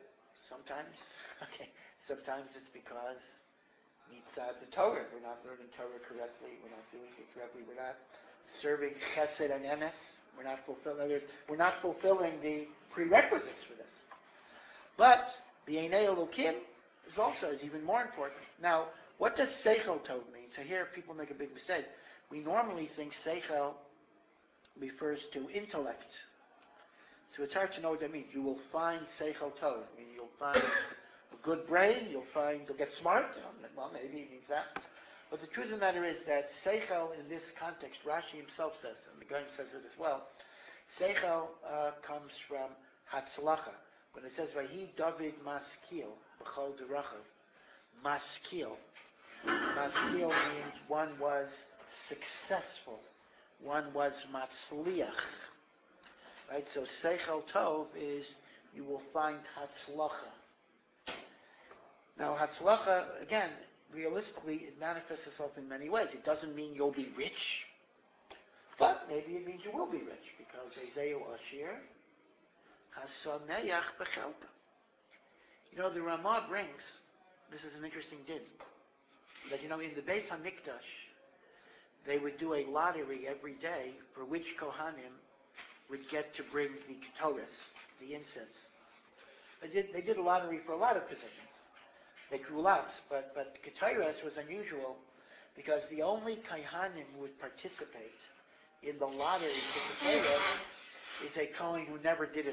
Sometimes it's because mitzad the Torah. We're not learning Torah correctly. We're not doing it correctly. We're not serving chesed and emes. We're not fulfilling the prerequisites for this. But b'yeinei Elokim is even more important. Now, what does seichel tov mean? So here people make a big mistake. We normally think seichel refers to intellect. So it's hard to know what that means. You will find seichel tov. I mean, you'll find a good brain. You'll get smart. Well, maybe it means that. But the truth of the matter is that seichel in this context, Rashi himself says, and the Gaon says it as well, seichel comes from hatzlacha. When it says, Vahi David maskil, b'chol derachav, maskil. Maskil means one was successful. One was matzliach. Right? So Seichel Tov is you will find Hatzlacha. Now Hatzlacha, again, realistically, it manifests itself in many ways. It doesn't mean you'll be rich, but maybe it means you will be rich, because Ezeu Ashir Hasameach Bechelta. You know, the Ramah brings, this is an interesting din, that in the Beis HaMikdash, they would do a lottery every day for which Kohanim would get to bring the Ketores, the incense. They did a lottery for a lot of positions. They drew lots, but Ketores was unusual because the only Kohanim who would participate in the lottery for Ketores is a Kohen who never did it before.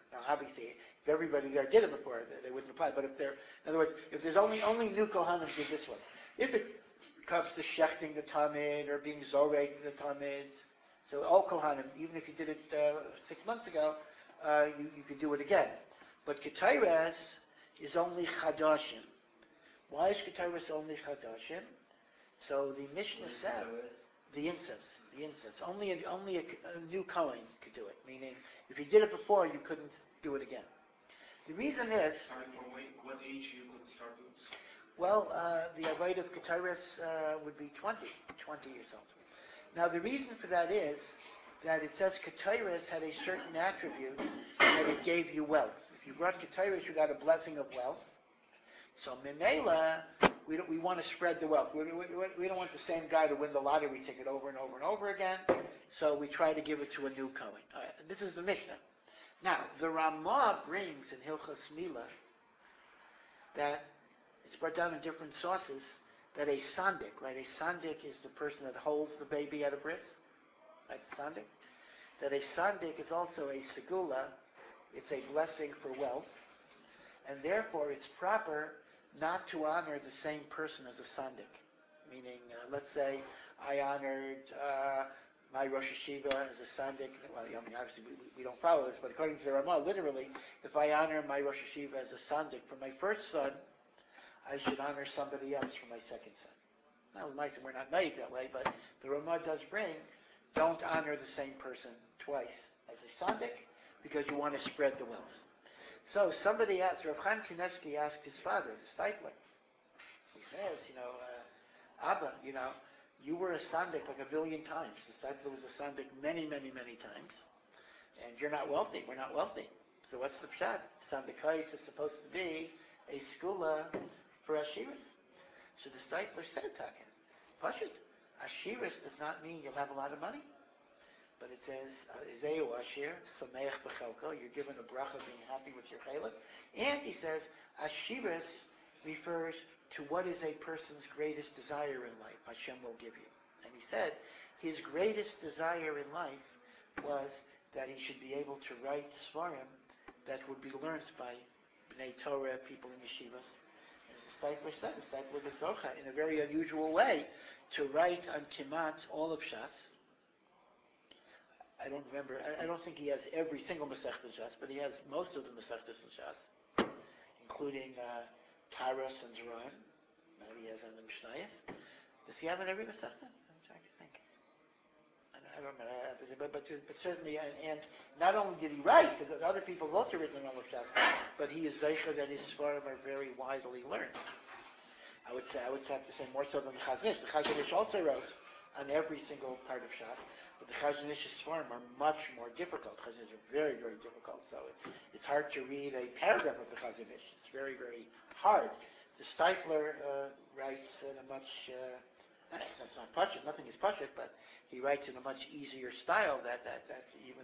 Now, obviously, if everybody there did it before, they wouldn't apply. But in other words, if there's only new Kohanim did this one. If it comes to shechting the Talmud or being zorek the Talmuds, so all Kohanim, even if you did it 6 months ago, you could do it again. But Ketores is only Chadashim. Why is Ketores only Chadashim? So the Mishnah said, the incense. Only a new Kohen could do it. Meaning, if he did it before, you couldn't do it again. The reason is, Starting from what age you could start doing? well, the avodah of Ketores would be 20 years old. Now, the reason for that is that it says Ketores had a certain attribute that it gave you wealth. If you brought Ketores, you got a blessing of wealth. So Memela, we want to spread the wealth. We don't want the same guy to win the lottery ticket over and over and over again. So we try to give it to a new Kohen. This is the Mishnah. Now, the Ramah brings in Hilchos Mila that it's brought down in different sources that a sandik, right? A sandik is the person that holds the baby at a bris, right? Sandik. That a sandik is also a segula. It's a blessing for wealth, and therefore it's proper not to honor the same person as a sandik. Meaning, let's say I honored my Rosh Hashiva as a sandik. Well, I mean, obviously we don't follow this, but according to the Ramah, literally, if I honor my Rosh Hashiva as a sandik for my first son, I should honor somebody else for my second son. Now, we're not naive that way, but the Ramah does bring, don't honor the same person twice as a sandik, because you want to spread the wealth. So somebody asked, Rav Chaim Kanievsky asked his father, the Steipler. He says, Abba, you were a sandik like a billion times. The Steipler was a sandik many, many, many times. And you're not wealthy. We're not wealthy. So what's the pshat? Sandikais is supposed to be a skula for Ashiris. So the Steipler said, Takin, Pashut, Ashiris does not mean you'll have a lot of money. But it says, Ezeu Ashir, Sameach B'chelko, you're given a bracha being happy with your chaylik. And he says, Ashiris refers to what is a person's greatest desire in life, Hashem will give you. And he said, his greatest desire in life was that he should be able to write svarim that would be learned by Bnei Torah, people in yeshivas. As the Steipler said, the Steipler Bezocha, in a very unusual way, to write on Kimat all of Shas. I don't remember. I don't think he has every single Masechta Shas, but he has most of the Masechtas in Shas, including Taras and Zeraim. Maybe he has on the Mishnayos. Does he have it every Masechta? I'm trying to think. I don't remember. But certainly, and not only did he write, because other people have also written in all of Shas, but he is zeicher that his svarim are very widely learned. I would have to say more so than the Chazon Ish. The Chazon Ish also wrote on every single part of Shas. But the Chazon Ish's svarim are much more difficult. Chazon Ish are very, very difficult. So it's hard to read a paragraph of the Chazon Ish. It's very, very hard. The Steipler writes in a much, it's not pashut, nothing is pashut, but he writes in a much easier style that even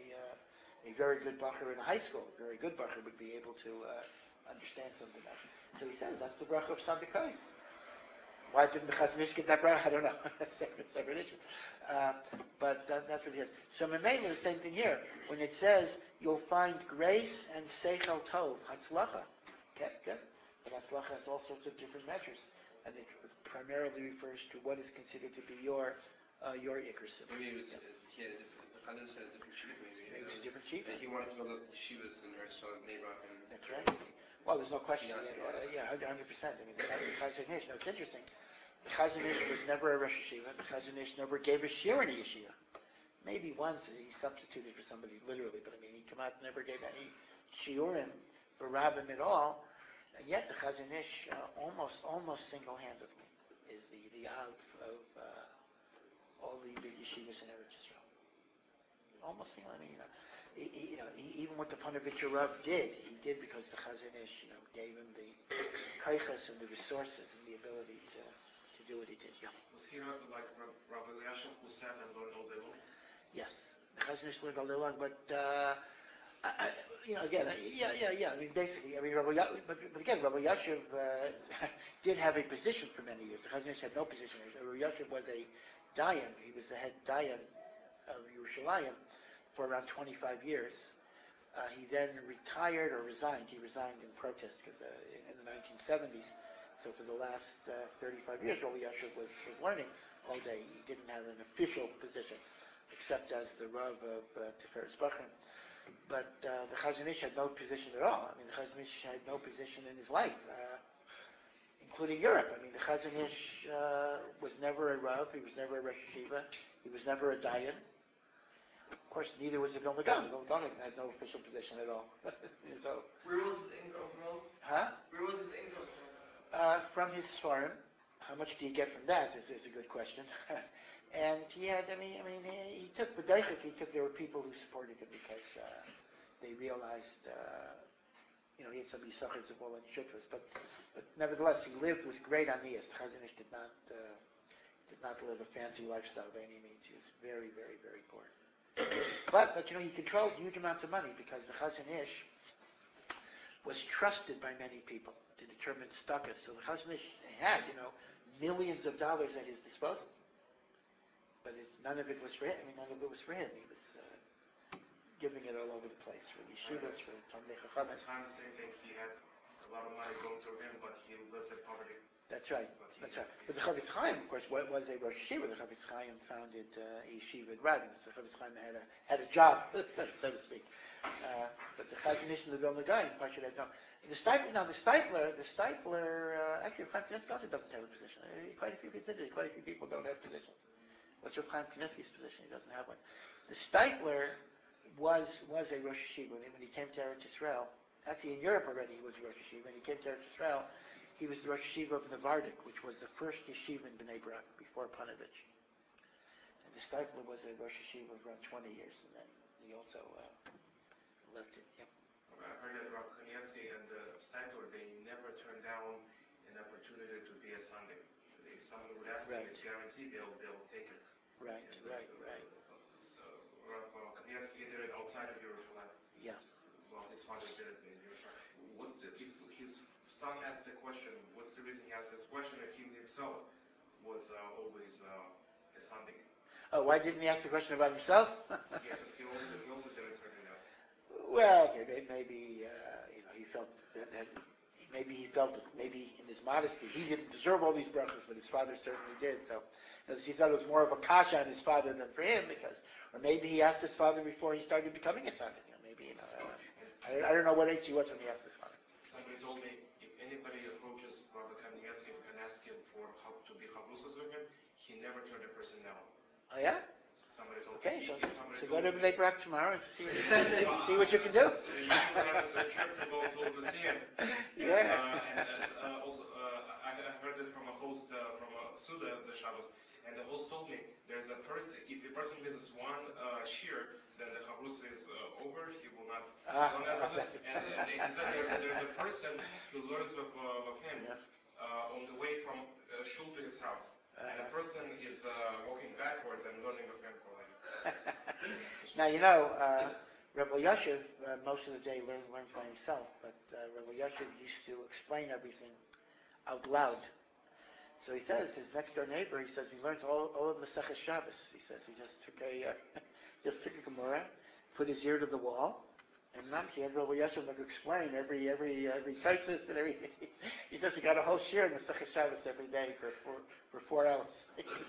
a very good bacher in a high school, a very good bacher would be able to understand something about it. So he says that's the bracha of Sandikais. Why didn't the Chazon Ish get that bracha? I don't know. That's a separate issue. But that's what he says. So Memela, the same thing here. When it says you'll find grace and seichel tov, hatzlacha. Okay, good. But hatzlacha has all sorts of different measures, and it primarily refers to what is considered to be your ikr simcha. Maybe it was the father said a different sheep. Maybe it was a different sheep. He wanted to build up yeshivas in Eretz Nebrach. That's right. Well, there's no question. 100%. I mean, the Chazon Ish. It's interesting. The Chazon Ish was never a Rosh Hashiva. The Chazon Ish never gave a shiur in a yeshiva. Maybe once he substituted for somebody, literally, but I mean, he came out and never gave any shiurim for rabbim at all. And yet, the Chazon Ish almost single-handedly is the av of all the big yeshivas in Eretz Yisrael. Almost single. I mean, even what the Panovich Rav did, he did because the Chazon Ish, gave him the kaichas and the resources and the ability to do what he did. Yeah. Was he not like Rav Eliashim who sat and learned all day long? Yes, the Chazon Ish learned all day long, but again, yeah. I mean, basically, but again, Rav Eliashim did have a position for many years. The Chazon Ish had no position. Rav Eliashim was a dayan. He was the head dayan of Yerushalayim for around 25 years. He then retired or resigned. He resigned in protest because in the 1970s. So for the last 35 years, Rabbi Yashiv was learning all day. He didn't have an official position, except as the Rav of Tiferes Bachrim. But the Chazon Ish had no position at all. I mean, the Chazon Ish had no position in his life, including Europe. I mean, the Chazon Ish was never a Rav. He was never a Rosh Yeshiva. He was never a Dayan. Of course, neither was the Vilna Gaon. The Vilna Gaon had no official position at all. So, Where was his income from? huh? Where was his income from? From his Sfarim. How much do you get from that is a good question. And he had, he took B'daichik, there were people who supported him because they realized, he had some Yisachar Zabul and Shikvas, but nevertheless, he lived with great aniyas. Chazon Ish did not live a fancy lifestyle by any means. He was very, very, very poor. But he controlled huge amounts of money because the Chazon Ish was trusted by many people to determine status. So the Chazon Ish had, millions of dollars at his disposal. But none of it was for him. None of it was for him. He was giving it all over the place for the yeshivas, for the Talmidei Chachamim. It's not the same thing. He had a lot of money going through him, but he lived in poverty. That's right. But the Chavetz Chaim, of course, was a Rosh Yeshiva. The Chavetz Chaim founded a yeshiva in Radin. So the Chavetz Chaim had a job, so to speak. But the Chazon Ish and the Vilna Gaon, Pashut had no. The Stipler, actually, Chaim Kanievsky also doesn't have a position. Quite a few people don't have positions. What's Rav Chaim Kanievsky's position? He doesn't have one. The Stipler was a Rosh Yeshiva when he came to Eretz Yisrael. Actually, in Europe already he was a Rosh Yeshiva. When he came to Eretz Yisrael, he was the Rosh Yeshiva of Navardik, which was the first yeshiva in Bnei Brak before Panovich. And the Stipler was a Rosh Yeshiva of around 20 years, and then he also left it. Yep. I heard that Rav Kanievsky and the Stipler, they never turned down an opportunity to be a Sunday. If someone would ask them, it's guaranteed they'll take it. Right. So Rav Kanievsky did it outside of Yerushalayim. Yeah. Well, his father did it in Yerushalayim. If his son asked the question, what's the reason he asked this question if he himself was always a Sunday? Oh, why didn't he ask the question about himself? Yeah, because he also didn't turn it down. Well, okay, maybe he felt that maybe in his modesty he didn't deserve all these brachas, but his father certainly did. So he thought it was more of a kasha on his father than for him, or maybe he asked his father before he started becoming a son. I don't know what age he was when he asked his father. Somebody told me if anybody approaches Rabbi Kanievsky and ask him for how to be chavlusas with him, he never turned a person down. Oh yeah. Somebody told Okay, me. so go to Bnei Brak tomorrow and see what you can do. You have a trip to go to see him. Yeah. And also, I heard it from a host from Suda the Shabbos, and the host told me there's a person. If a person misses one shear, then the chavrus is over. He will not. And he said there's a person who learns of him on the way from shul to his house. And a person is walking backwards and learning of him for him. Now, Rebbe Yashiv, most of the day learns by himself, but Rebbe Yashiv used to explain everything out loud. So he says, his next door neighbor, he says he learned all of Masechet Shabbos. He says he just took a Gemara, put his ear to the wall, and he had Rebbe Yashiv explain every thesis and everything. He says he got a whole shir in Masechet Shabbos every day for 4 hours.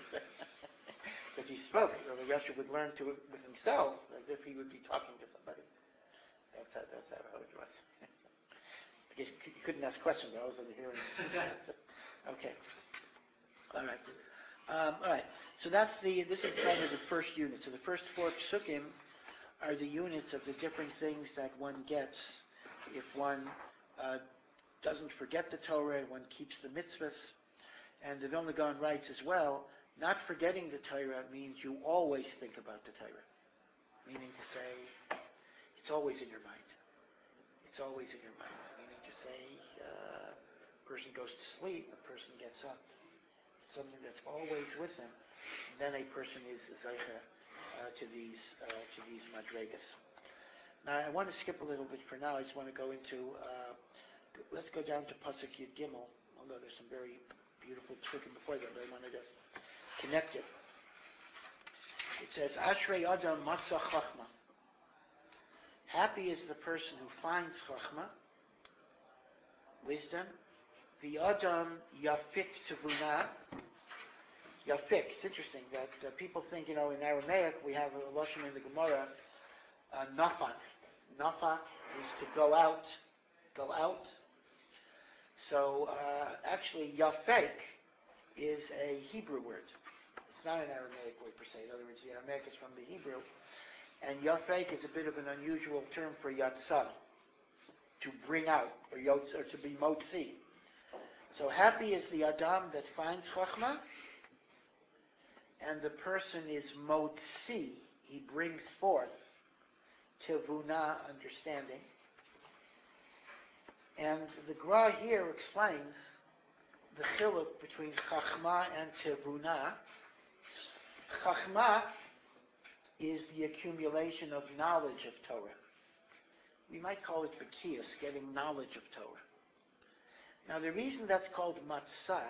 Because he spoke, Rebbe Yashiv would learn with himself as if he would be talking to somebody. That's how it was. You couldn't ask questions. I was in the hearing. Okay. All right. So this is kind of the first unit. So the first 4 psukim are the units of the different things that one gets if one doesn't forget the Torah and one keeps the mitzvahs. And the Vilna Gaon writes as well, not forgetting the Torah means you always think about the Torah. Meaning to say, it's always in your mind. It's always in your mind. Meaning to say, a person goes to sleep, a person gets up. It's something that's always with him. And then a person is zeicha to these madregas. Now, I want to skip a little bit for now. I just want to go into, let's go down to Pasuk Yud Gimel, although there's some very beautiful psukim before that, but I want to just connect it. It says, Ashrei Adam Matzah Chachma. Happy is the person who finds chachma, wisdom. V'adam yafik tevuna. Yafik. It's interesting that people think, in Aramaic we have a lashon in the Gemara, nafak. Nafak is to go out. Go out. So actually, yafek is a Hebrew word. It's not an Aramaic word per se. In other words, the Aramaic is from the Hebrew. And yafek is a bit of an unusual term for yatsa, to bring out, or to be motzi. So happy is the Adam that finds chachma, and the person is motzi. He brings forth tevuna, understanding. And the Gra here explains the chiluk between chachma and tevuna. Chachma is the accumulation of knowledge of Torah. We might call it Bekius, getting knowledge of Torah. Now the reason that's called matzah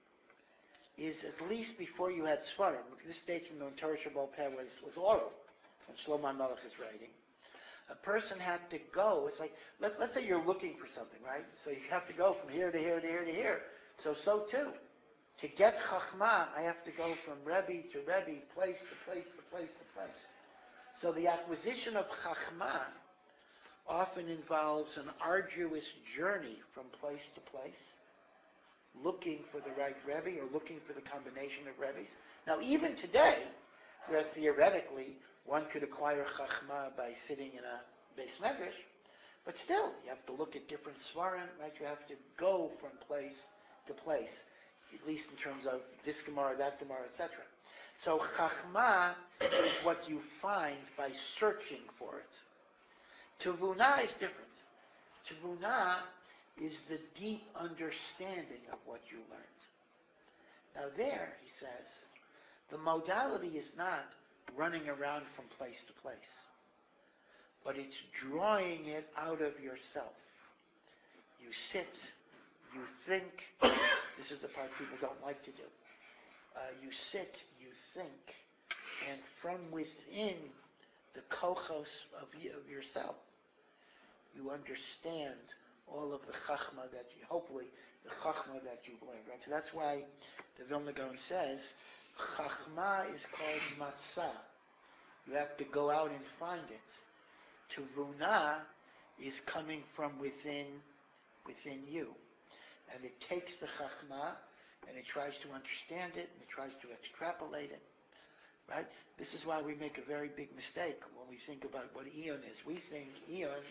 is at least before you had Svarim. This dates from when Torah Shabbal Peh was oral, when Shlomo Melech is writing. A person had to go. It's like, let's say you're looking for something, right? So you have to go from here to here to here to here. So too. To get Chachma, I have to go from Rebbe to Rebbe, place to place to place to place. So the acquisition of Chachma often involves an arduous journey from place to place, looking for the right Rebbe or looking for the combination of Rebbes. Now even today, where theoretically one could acquire Chachma by sitting in a Beis Medrash, but still, you have to look at different Svarim, right? You have to go from place to place, at least in terms of this Gemara, that Gemara, etc. So Chachma is what you find by searching for it. Tevuna is different. Tevuna is the deep understanding of what you learned. Now there, he says, the modality is not running around from place to place, but it's drawing it out of yourself. You sit, you think. This is the part people don't like to do. You sit, you think, and from within the kochos of yourself, you understand all of the chachma that you, hopefully, the chachma that you've learned, right? So that's why the Vilna Gaon says, chachma is called matzah. You have to go out and find it. Tevuna is coming from within you. And it takes the chachma, and it tries to understand it, and it tries to extrapolate it, right? This is why we make a very big mistake when we think about what Eon is. We think Eon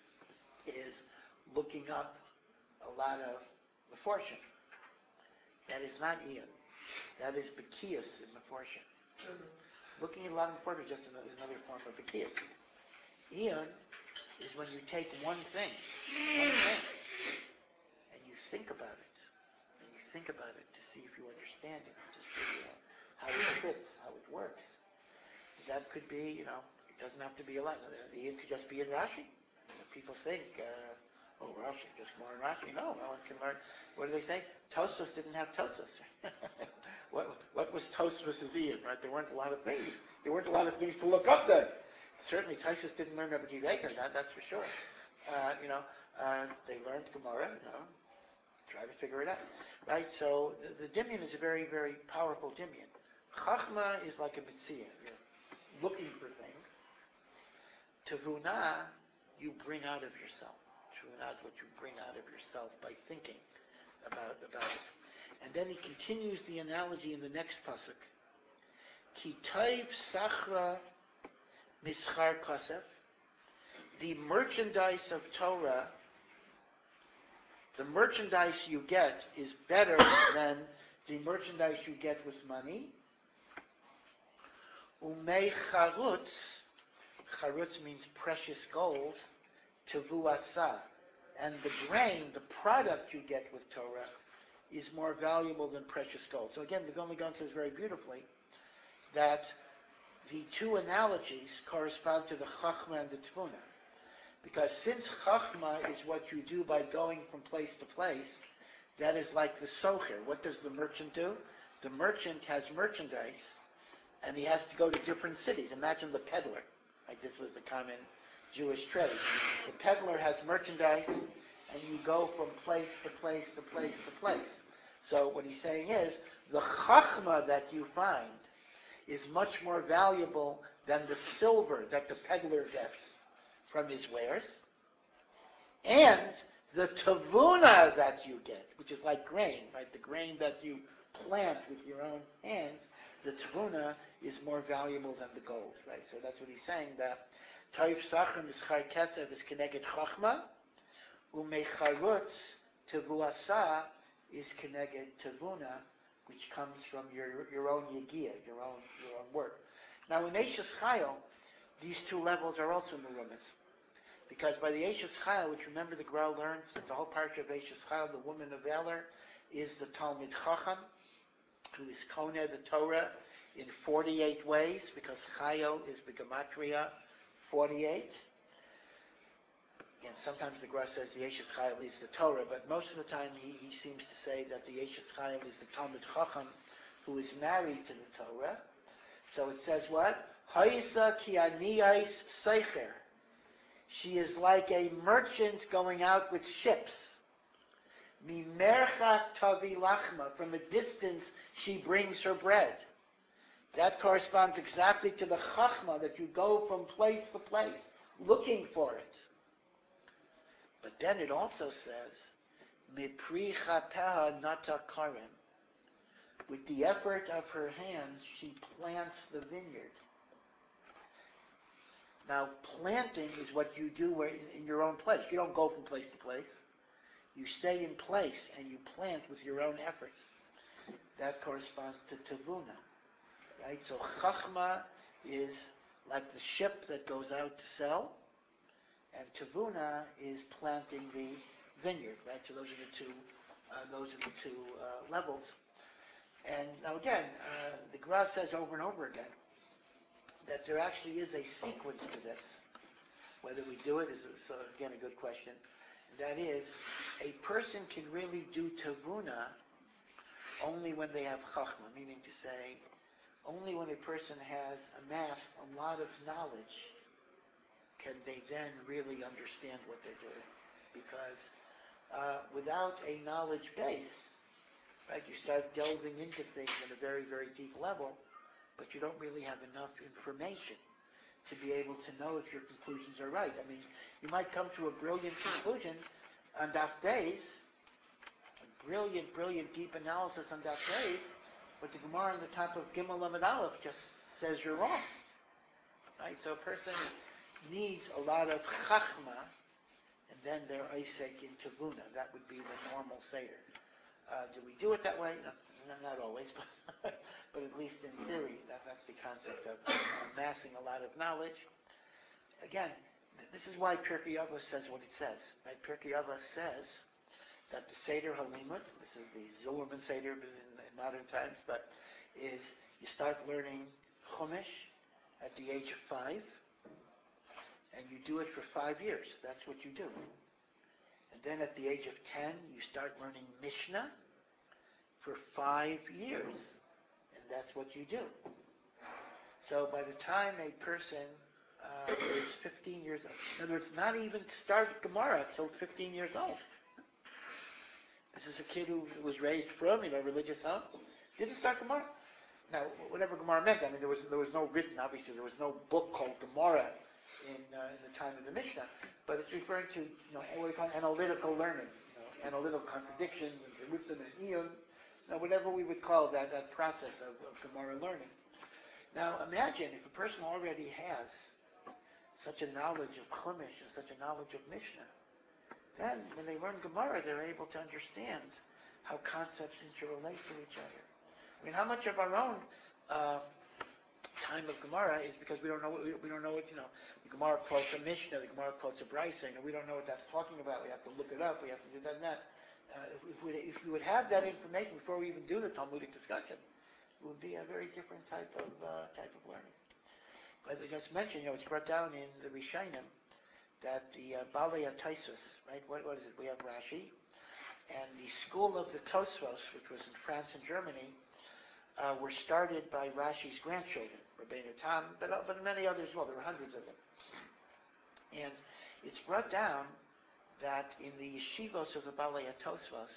is looking up a lot of Meforshim. That is not Eon. That is Bekias in Meforshim. Looking at a lot of Meforshim is just another form of Bekias. Eon is when you take one thing, and you think about it. Think about it to see if you understand it, to see how it fits, how it works. That could be, it doesn't have to be a lot. It could just be in Rashi. People think, Rashi, just more in Rashi. No one can learn. What do they say? Tosfos didn't have Tosfos. What was Tosfos' Ian, right? There weren't a lot of things. There weren't a lot of things to look up then. Certainly, Tosfos didn't learn Rabbi Akiva Eiger, that's for sure. They learned Gemara, try to figure it out, right? So the Dimion is a very, very powerful Dimion. Chachma is like a Messiah. You're looking for things. Tevuna, you bring out of yourself. Tevuna is what you bring out of yourself by thinking about it. And then he continues the analogy in the next pasuk. Ki taiv sachra mischar kasef. The merchandise of Torah, the merchandise you get is better than the merchandise you get with money. Umei charutz, charutz means precious gold, tevuasa. And the grain, the product you get with Torah, is more valuable than precious gold. So again, the Vilna Gaon says very beautifully that the two analogies correspond to the Chachma and the Tevuna. Because since Chachma is what you do by going from place to place, that is like the socher. What does the merchant do? The merchant has merchandise, and he has to go to different cities. Imagine the peddler. Like this was a common Jewish trade. The peddler has merchandise, and you go from place to place to place to place. So what he's saying is, the chachma that you find is much more valuable than the silver that the peddler gets from his wares. And the tavuna that you get, which is like grain, right? The grain that you plant with your own hands, the tavuna is more valuable than the gold, right? So that's what he's saying, that Taif Sachem is Char Kesef is Keneged Chachma, Umecharutz Tevuasa is Keneged Tavuna, which comes from your own Yegia, your own work. Now in Eishes Chayil, these two levels are also Merumas. Because by the Eishes Chayil, which remember the Gra learned that the whole parsha of Eishes Chayil, the woman of valor, is the Talmid Chacham, who is Koneh the Torah in 48 ways, because Chayil is Begematria 48. And sometimes the Gra says the Eishes Chayil is the Torah, but most of the time he seems to say that the Eishes Chayil is the Talmid Chacham, who is married to the Torah. So it says what? Ha'isa ki aniyais seicher. She is like a merchant going out with ships. Mimerchak tavi lachma. From a distance, she brings her bread. That corresponds exactly to the chachma, that you go from place to place, looking for it. But then it also says, Mipri chapeha nata karem. With the effort of her hands, she plants the vineyard. Now, planting is what you do in your own place. You don't go from place to place. You stay in place and you plant with your own efforts. That corresponds to tavuna, right? So chachma is like the ship that goes out to sell, and tavuna is planting the vineyard, right? So those are the two levels. And now again, the Gra says over and over again that there actually is a sequence to this. Whether we do it is, again, a good question. And that is, a person can really do tavuna only when they have chachma, meaning to say, only when a person has amassed a lot of knowledge can they then really understand what they're doing. Because without a knowledge base, right, you start delving into things at a very, very deep level, but you don't really have enough information to be able to know if your conclusions are right. I mean, you might come to a brilliant conclusion on Daf Beis, a brilliant, deep analysis on Daf Beis, but the Gemara on the top of Gimel Lamed Aleph just says you're wrong. Right? So a person needs a lot of chachma, and then they're Isaac in Tavuna. That would be the normal Seder. Do we do it that way? No, not always, but at least in theory, that's the concept of amassing a lot of knowledge. Again, this is why Pirkei Avos says what it says. Right? Pirkei Avos says that the Seder Halimut, this is the Zilberman Seder in modern times, but is you start learning Chumash at the age of 5, and you do it for 5 years. That's what you do. And then at the age of 10, you start learning Mishnah for 5 years. And that's what you do. So by the time a person is 15 years old, in other words, not even start Gemara until 15 years old. This is a kid who was raised from, religious home, didn't start Gemara. Now, whatever Gemara meant, I mean, there was no written, obviously, there was no book called Gemara in the time of the Mishnah, but it's referring to, what we call analytical learning, analytical contradictions and terutzim and iyun, whatever we would call that process of Gemara learning. Now, imagine if a person already has such a knowledge of Chumash and such a knowledge of Mishnah, then when they learn Gemara, they're able to understand how concepts interrelate to each other. I mean, how much of our own time of Gemara is because we don't know what the Gemara quotes a Mishnah, the Gemara quotes a Brisa, and we don't know what that's talking about. We have to look it up. We have to do that and that. If we would have that information before we even do the Talmudic discussion, it would be a very different type of learning. But as I just mentioned, it's brought down in the Rishonim that the Balei Taisus, right? What is it? We have Rashi, and the school of the Tosfos, which was in France and Germany, were started by Rashi's grandchildren, Rabbeinu Tam, but many others as well. There were hundreds of them. And it's brought down that in the yeshivos of the Balei Tosfos,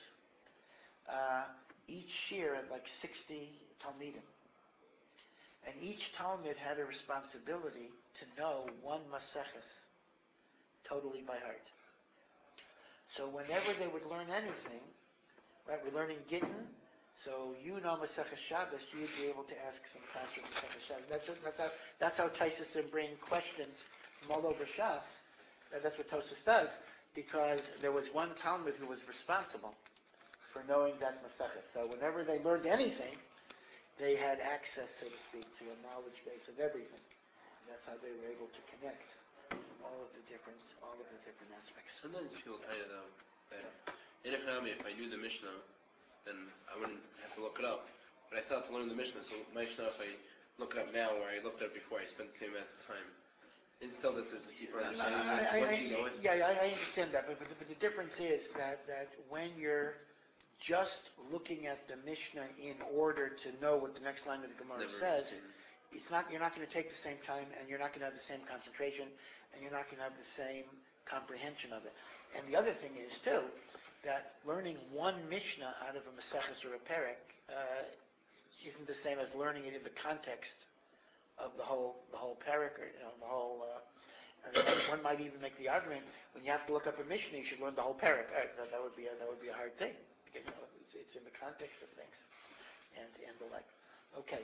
each shir had like 60 talmidim. And each talmid had a responsibility to know one maseches totally by heart. So whenever they would learn anything, right, we're learning Gittin, so you know Maseches Shabbos, you'd be able to ask some class from Maseches Shabbos. That's how Taisasim bring questions from all over Shas. That's what Tosfos does, because there was one Talmud who was responsible for knowing that Maseches. So whenever they learned anything, they had access, so to speak, to a knowledge base of everything. And that's how they were able to connect all of the different aspects. Sometimes people tell you though that in economy, if I knew the Mishnah, then I wouldn't have to look it up. But I still have to learn the Mishnah. So Mishnah, if I look it up now, where I looked at it before, I spent the same amount of time. It's still that there's a deeper understanding once you know it. Yeah, I understand that, but the difference is that when you're just looking at the Mishnah in order to know what the next line of the Gemara says, you're not going to take the same time, and you're not going to have the same concentration, and you're not going to have the same comprehension of it. And the other thing is too that learning one Mishnah out of a Maseches or a Perek isn't the same as learning it in the context of the whole Perek, or the whole. One might even make the argument when you have to look up a Mishnah, you should learn the whole Perek. That would be a hard thing. It's in the context of things, and the like. Okay,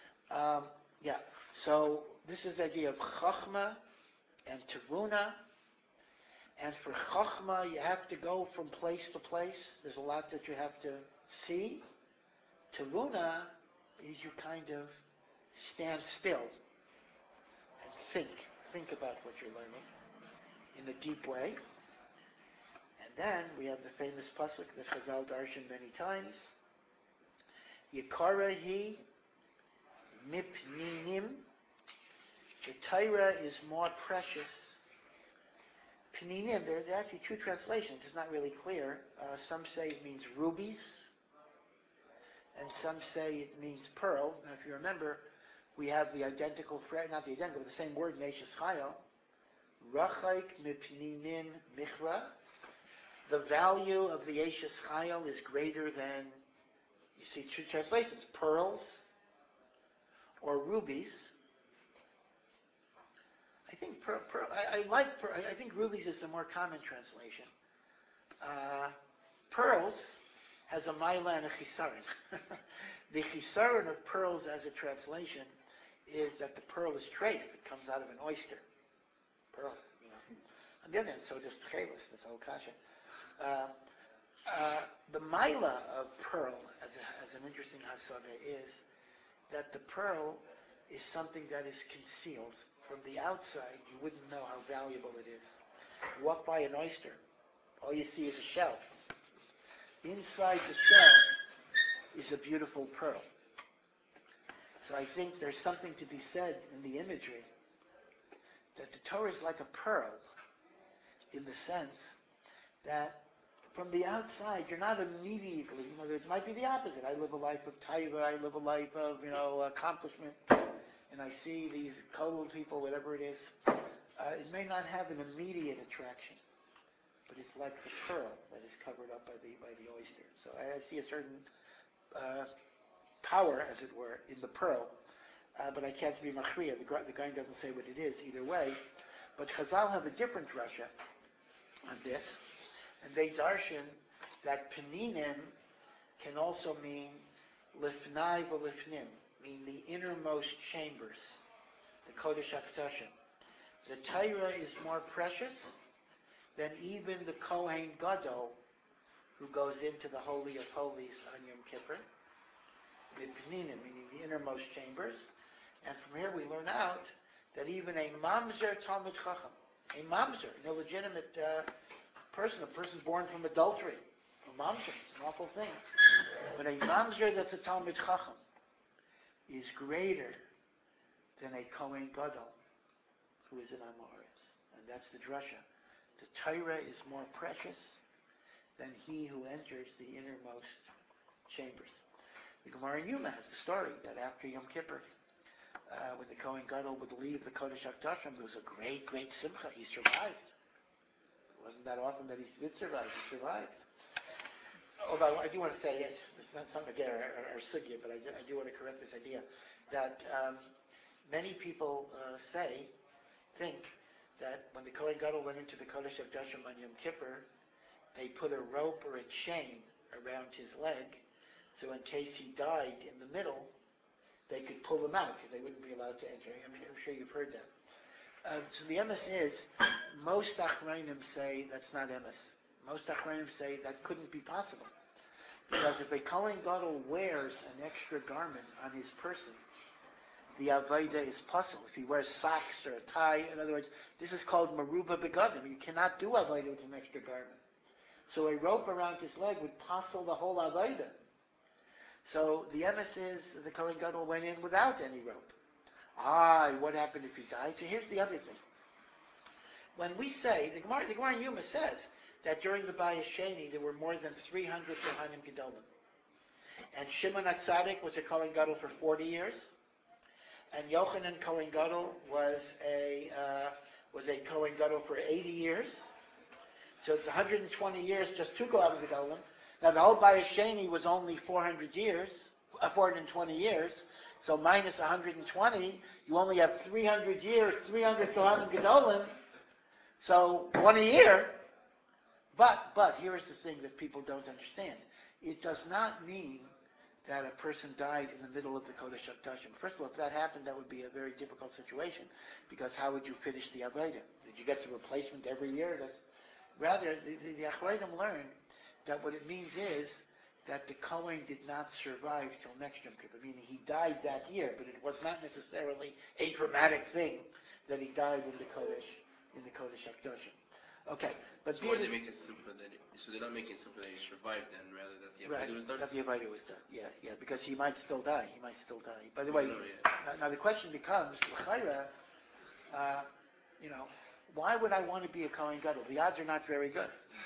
so this is the idea of Chachma and Tevuna, and for Chachma you have to go from place to place. There's a lot that you have to see. Tevuna is you kind of stand still and think about what you're learning in a deep way. And then we have the famous pasuk that Chazal darshan many times. Yikarahi mipninim. The Torah is more precious. Pninim, there's actually two translations. It's not really clear. Some say it means rubies, and some say it means pearls. Now, if you remember, we have the identical phrase, not the identical, but the same word in Eishes Chayil. Rachaik mipninim michra. The value of the Eishes Chayil is greater than, you see two translations, pearls or rubies. I think I think rubies is a more common translation. Pearls has a maila and a chisaron. The chisaron of pearls as a translation is that the pearl is treif. It comes out of an oyster. Pearl, On the other hand, so does chelis, this whole kasha. The maila of pearl, as an interesting hasaveh, is that the pearl is something that is concealed. From the outside, you wouldn't know how valuable it is. You walk by an oyster, all you see is a shell. Inside the shell is a beautiful pearl. So I think there's something to be said in the imagery that the Torah is like a pearl in the sense that from the outside, you're not immediately, there might be the opposite. I live a life of taiva, I live a life of, accomplishment, and I see these kollel people, whatever it is. It may not have an immediate attraction, but it's like the pearl that is covered up by the oyster. So I see a certain power, as it were, in the pearl, but I can't be machriya. The guy doesn't say what it is either way. But Chazal have a different drasha on this, and they darshan that peninim can also mean lifnai v'lifnim, mean the innermost chambers, the Kodesh HaKadoshim. The Torah is more precious than even the Kohen Gadol who goes into the Holy of Holies on Yom Kippur. Peninim, meaning the innermost chambers. And from here we learn out that even a mamzer Talmid Chacham, a mamzer, an illegitimate person, a person born from adultery, a mamzer, it's an awful thing. But a mamzer that's a Talmid Chacham is greater than a Kohen Gadol who is an Amoritz. And that's the drasha. The Torah is more precious than he who enters the innermost chambers. The Gemara in Yuma has the story that after Yom Kippur, when the Kohen Gadol would leave the Kodesh HaKadoshim, there was a great, great simcha. He survived. It wasn't that often that he did survive. He survived. Although I do want to say, yes, it's not something again or sugya, but I do want to correct this idea that many people think that when the Kohen Gadol went into the Kodesh HaKadoshim on Yom Kippur, they put a rope or a chain around his leg, so in case he died in the middle, they could pull him out because they wouldn't be allowed to enter. I'm sure you've heard that. So the emes is, most Achrayim say that's not emes. Most Achrayim say that couldn't be possible. Because if a Kohen Gadol wears an extra garment on his person, the Avodah is possible. If he wears socks or a tie, in other words, this is called Maruba Begadim. You cannot do Avodah with an extra garment. So a rope around his leg would passel the whole Avodah. So the emes is the Kohen Gadol went in without any rope. What happened if he died? So here's the other thing. When we say, the Gemara in Yuma says that during the Bayis Sheni there were more than 300 Kohanim Gedolim. And Shimon HaTzadik was a Kohen Gadol for 40 years. And Yochanan Kohen Gadol was a Kohen Gadol for 80 years. So it's 120 years, just two Kohanim Gedolim. Now the whole Bayis Sheni was only 420 years. So minus 120, you only have 300 years, 300 Kohanim Gedolim. So one a year. But here is the thing that people don't understand. It does not mean that a person died in the middle of the Kodesh HaKadoshim. First of all, if that happened, that would be a very difficult situation, because how would you finish the Avodah? Did you get the replacement every year? Rather, the Achrayim learn that what it means is that the Kohen did not survive till next Yom Kippur, meaning he died that year, but it was not necessarily a dramatic thing that he died in the Kodesh HaKadoshim. Okay, but so why they make it simple so they're not making it simple that he survived then, rather that the Avodah was done? That the Avodah was done. Yeah, because he might still die. By the way, now the question becomes, l'chayra, why would I want to be a Kohen Gadol? The odds are not very good.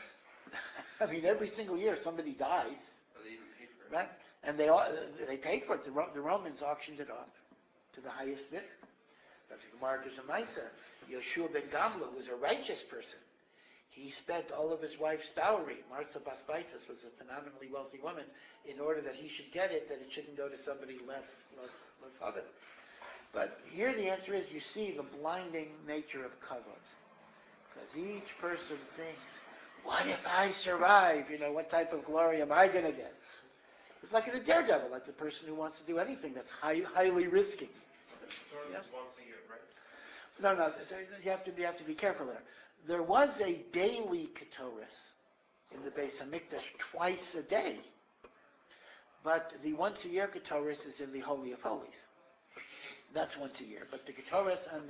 I mean, every single year somebody dies. Well, they even pay for it. Right? And they paid for it. The Romans auctioned it off to the highest bidder. But the Gemara gives a Maisa. Yeshua ben Gamla was a righteous person. He spent all of his wife's dowry. Martha Basbaisis was a phenomenally wealthy woman. In order that he should get it, that it shouldn't go to somebody less other. But here the answer is, you see the blinding nature of kavod. Because each person thinks, what if I survive? What type of glory am I going to get? It's like a daredevil, like the person who wants to do anything that's highly risky. Torah is once a year, right? No. So you have to be careful there. There was a daily Ketoris in the Beis Hamikdash twice a day, but the once a year Ketoris is in the Holy of Holies. That's once a year. But the Ketoris on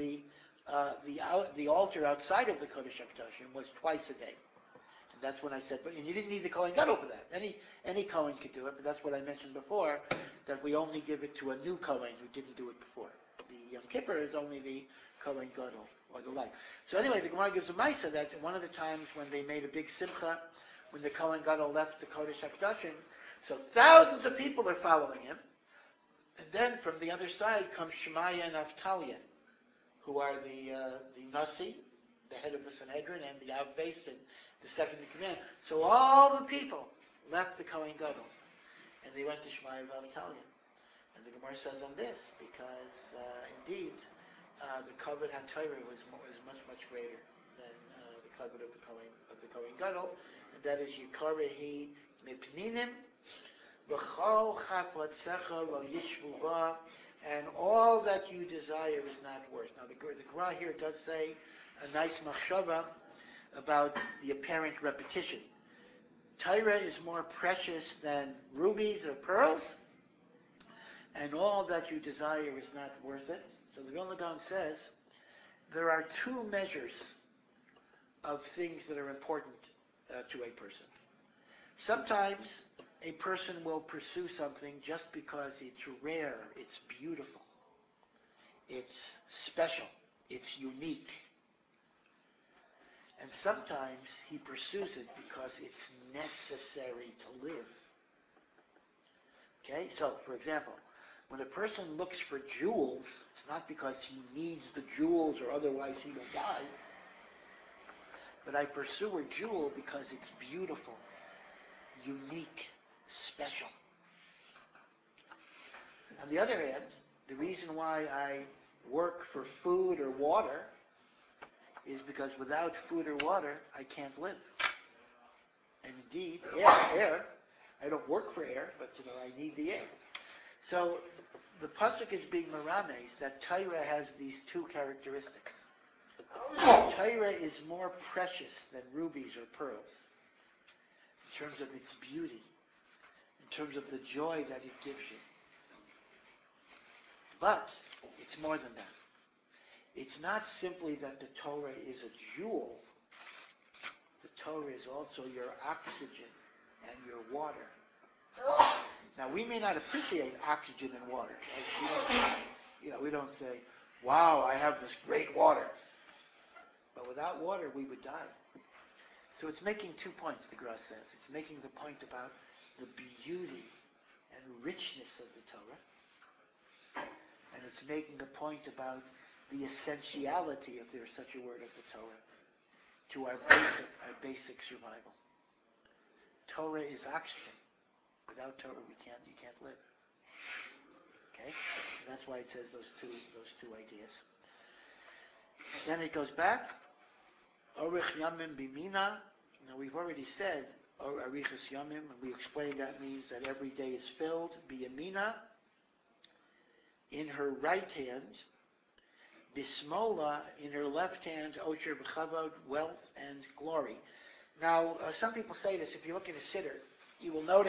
the altar outside of the Kodesh HaKadoshim was twice a day. And that's when I said, and you didn't need the Kohen Gadol for that. Any Kohen could do it, but that's what I mentioned before, that we only give it to a new Kohen who didn't do it before. The Yom Kippur is only the Kohen Gadol, or the like. So anyway, the Gemara gives a Maisa that one of the times when they made a big simcha, when the Kohen Gadol left the Kodesh HaKadoshim, so thousands of people are following him, and then from the other side comes Shemaiah and Avtaliah, who are the Nasi, the head of the Sanhedrin, and the Av Beis Din, the second in command. So all the people left the Kohen Gadol, and they went to Shemaiah and Avtaliah. And the Gemara says on this, because indeed, the kavod HaTorah was much greater than the kavod of the Kohen Gadol, and that is Yikarehi Mipninim V'chol Chafotzecha Lo Yishvu Ba, and all that you desire is not worth. Now the Gemara here does say a nice machshava about the apparent repetition. Torah is more precious than rubies or pearls, and all that you desire is not worth it. So the Vilna Gaon says there are two measures of things that are important to a person. Sometimes a person will pursue something just because it's rare, it's beautiful, it's special, it's unique. And sometimes he pursues it because it's necessary to live. Okay, so for example, When a person looks for jewels, it's not because he needs the jewels or otherwise he will die. But I pursue a jewel because it's beautiful, unique, special. On the other hand, the reason why I work for food or water is because without food or water, I can't live. And indeed, air. I don't work for air, but I need the air. So the pasuk is being merames that Torah has these two characteristics. Torah is more precious than rubies or pearls in terms of its beauty, in terms of the joy that it gives you. But it's more than that. It's not simply that the Torah is a jewel. The Torah is also your oxygen and your water. Now, we may not appreciate oxygen and water. Right? We don't say, wow, I have this great water. But without water, we would die. So it's making 2 points, the Gra says. It's making the point about the beauty and richness of the Torah. And it's making a point about the essentiality, if there's such a word, of the Torah, to our basic survival. Torah is oxygen. Without Torah, you can't live. Okay? And that's why it says those two ideas. Then it goes back. Orich Yamim Bimina. Now we've already said Arichas Yamim, and we explained that means that every day is filled. Biyamina, in her right hand. Bismola, in her left hand. Osher B'chavod, wealth and glory. Now, some people say this. If you look at a siddur, you will notice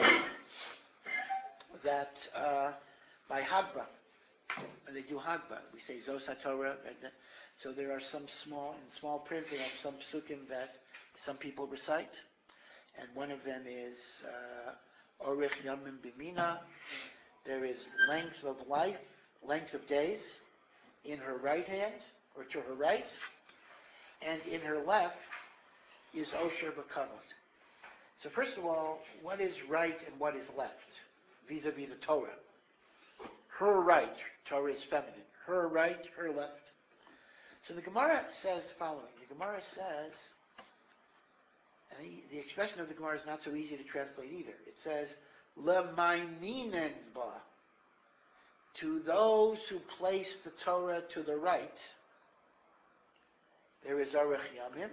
that by Hagba, when they do Hagba, we say Zos HaTorah. So there are some in small print, they have some psukim that some people recite, and one of them is Orich Yamim Bimina. There is length of life, length of days, in her right hand, or to her right, and in her left is Osher B'Kavod. So first of all, what is right and what is left, vis-a-vis the Torah? Her right, Torah is feminine. Her right, her left. So the Gemara says the following. The Gemara says, and the expression of the Gemara is not so easy to translate either. It says, L'mayminen ba, to those who place the Torah to the right, there is Orich Yamim.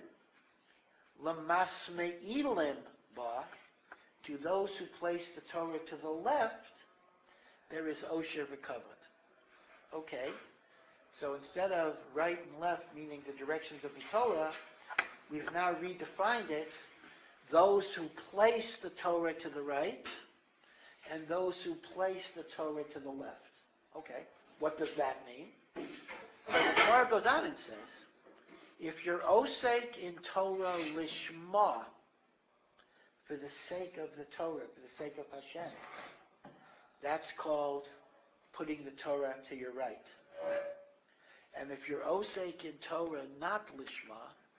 L'masmeilim ba, to those who place the Torah to the left, there is Osher V'Kavod. Okay, so instead of right and left, meaning the directions of the Torah, we've now redefined it. Those who place the Torah to the right, and those who place the Torah to the left. Okay, what does that mean? So the Torah goes on and says, if you're osek in Torah lishma, for the sake of the Torah, for the sake of Hashem, that's called putting the Torah to your right. And if you're osek in Torah not lishma,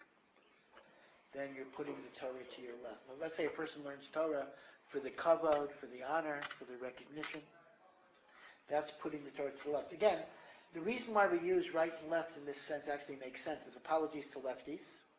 then you're putting the Torah to your left. Now, let's say a person learns Torah for the kavod, for the honor, for the recognition. That's putting the Torah to the left. Again, the reason why we use right and left in this sense actually makes sense. With apologies to lefties.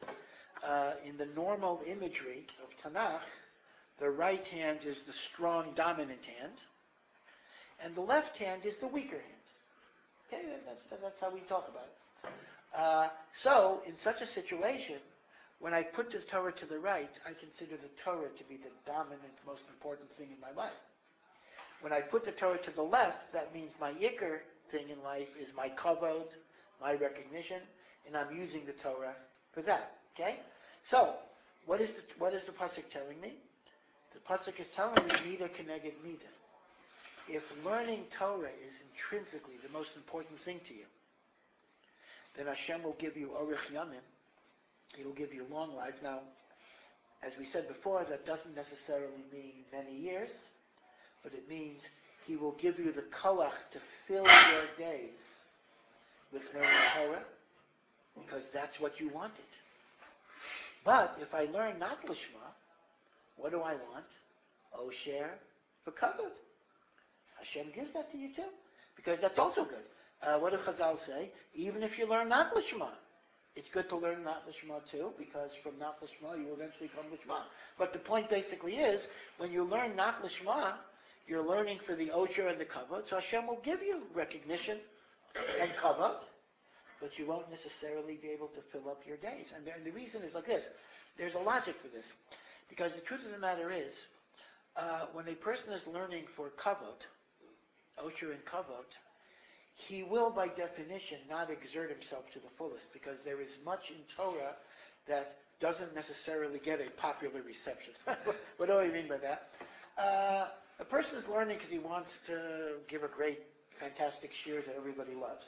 In the normal imagery of Tanakh, the right hand is the strong, dominant hand, and the left hand is the weaker hand. Okay, that's how we talk about it. So, in such a situation, when I put the Torah to the right, I consider the Torah to be the dominant, most important thing in my life. When I put the Torah to the left, that means my ikar thing in life is my kavod, my recognition, and I'm using the Torah for that. Okay? So, what is the pasuk telling me? The pasuk is telling me mida keneged mida. If learning Torah is intrinsically the most important thing to you, then Hashem will give you orich yamim. He will give you long life. Now, as we said before, that doesn't necessarily mean many years, but it means He will give you the koach to fill your days with learning Torah, because that's what you wanted. But if I learn not lishma, what do I want? Osher v'kavod. Hashem gives that to you too. because that's also good. What do Chazal say? Even if you learn not Lishma, it's good to learn not Lishma too, because from not Lishma you eventually come Lishma. But the point basically is, when you learn not Lishma, you're learning for the Osher and the Kavod, so Hashem will give you recognition and Kavod, but you won't necessarily be able to fill up your days. And the reason is like this. There's a logic for this. Because the truth of the matter is, when a person is learning for Kavod, Osher and Kavod, he will, by definition, not exert himself to the fullest, because there is much in Torah that doesn't necessarily get a popular reception. What do I mean by that? A person is learning because he wants to give a great, fantastic shiur that everybody loves.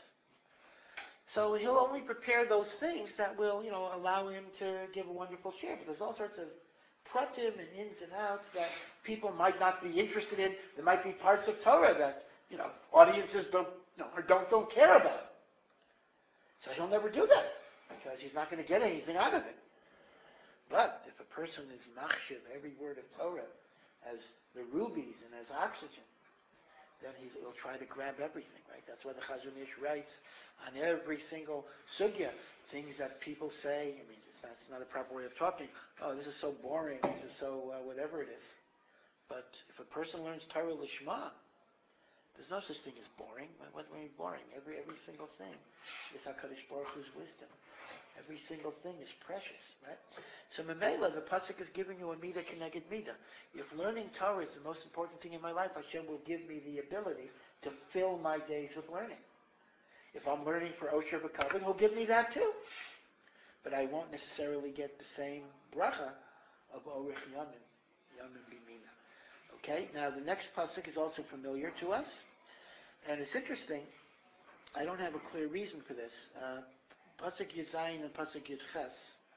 So he'll only prepare those things that will, allow him to give a wonderful shiur. But there's all sorts of pratim and ins and outs that people might not be interested in. There might be parts of Torah that, audiences don't care about. So he'll never do that, because he's not going to get anything out of it. But if a person is machshav every word of Torah as the rubies and as oxygen, then he'll try to grab everything, right? That's why the Chazon Ish writes on every single sugya, things that people say, it's not a proper way of talking, oh, this is so boring, this is so whatever it is. But if a person learns Torah Lishma, there's no such thing as boring. What do you mean boring? Every single thing is HaKadosh Baruch Hu's wisdom. Every single thing is precious, right? So Memela, the pasuk is giving you a midah keneged midah. If learning Torah is the most important thing in my life, Hashem will give me the ability to fill my days with learning. If I'm learning for Osher B'Kavod, He'll give me that too. But I won't necessarily get the same bracha of Orich Yamin Bimina. Okay, now the next pasuk is also familiar to us, and it's interesting. I don't have a clear reason for this. Pasuk Yzayin and Pasuk Yudches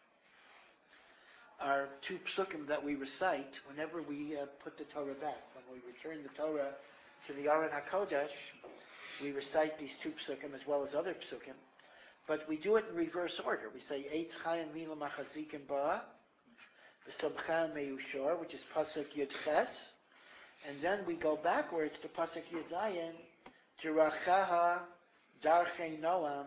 are two psukim that we recite whenever we put the Torah back. When we return the Torah to the Aron HaKodesh, we recite these two psukim as well as other psukim, but we do it in reverse order. We say Eitz Chayim Mila Machazikim Ba, V'Samcha Meyushor, which is Pasuk Yudches, and then we go backwards to Pasuk Yzayin, Jirachaha Darchei Noam,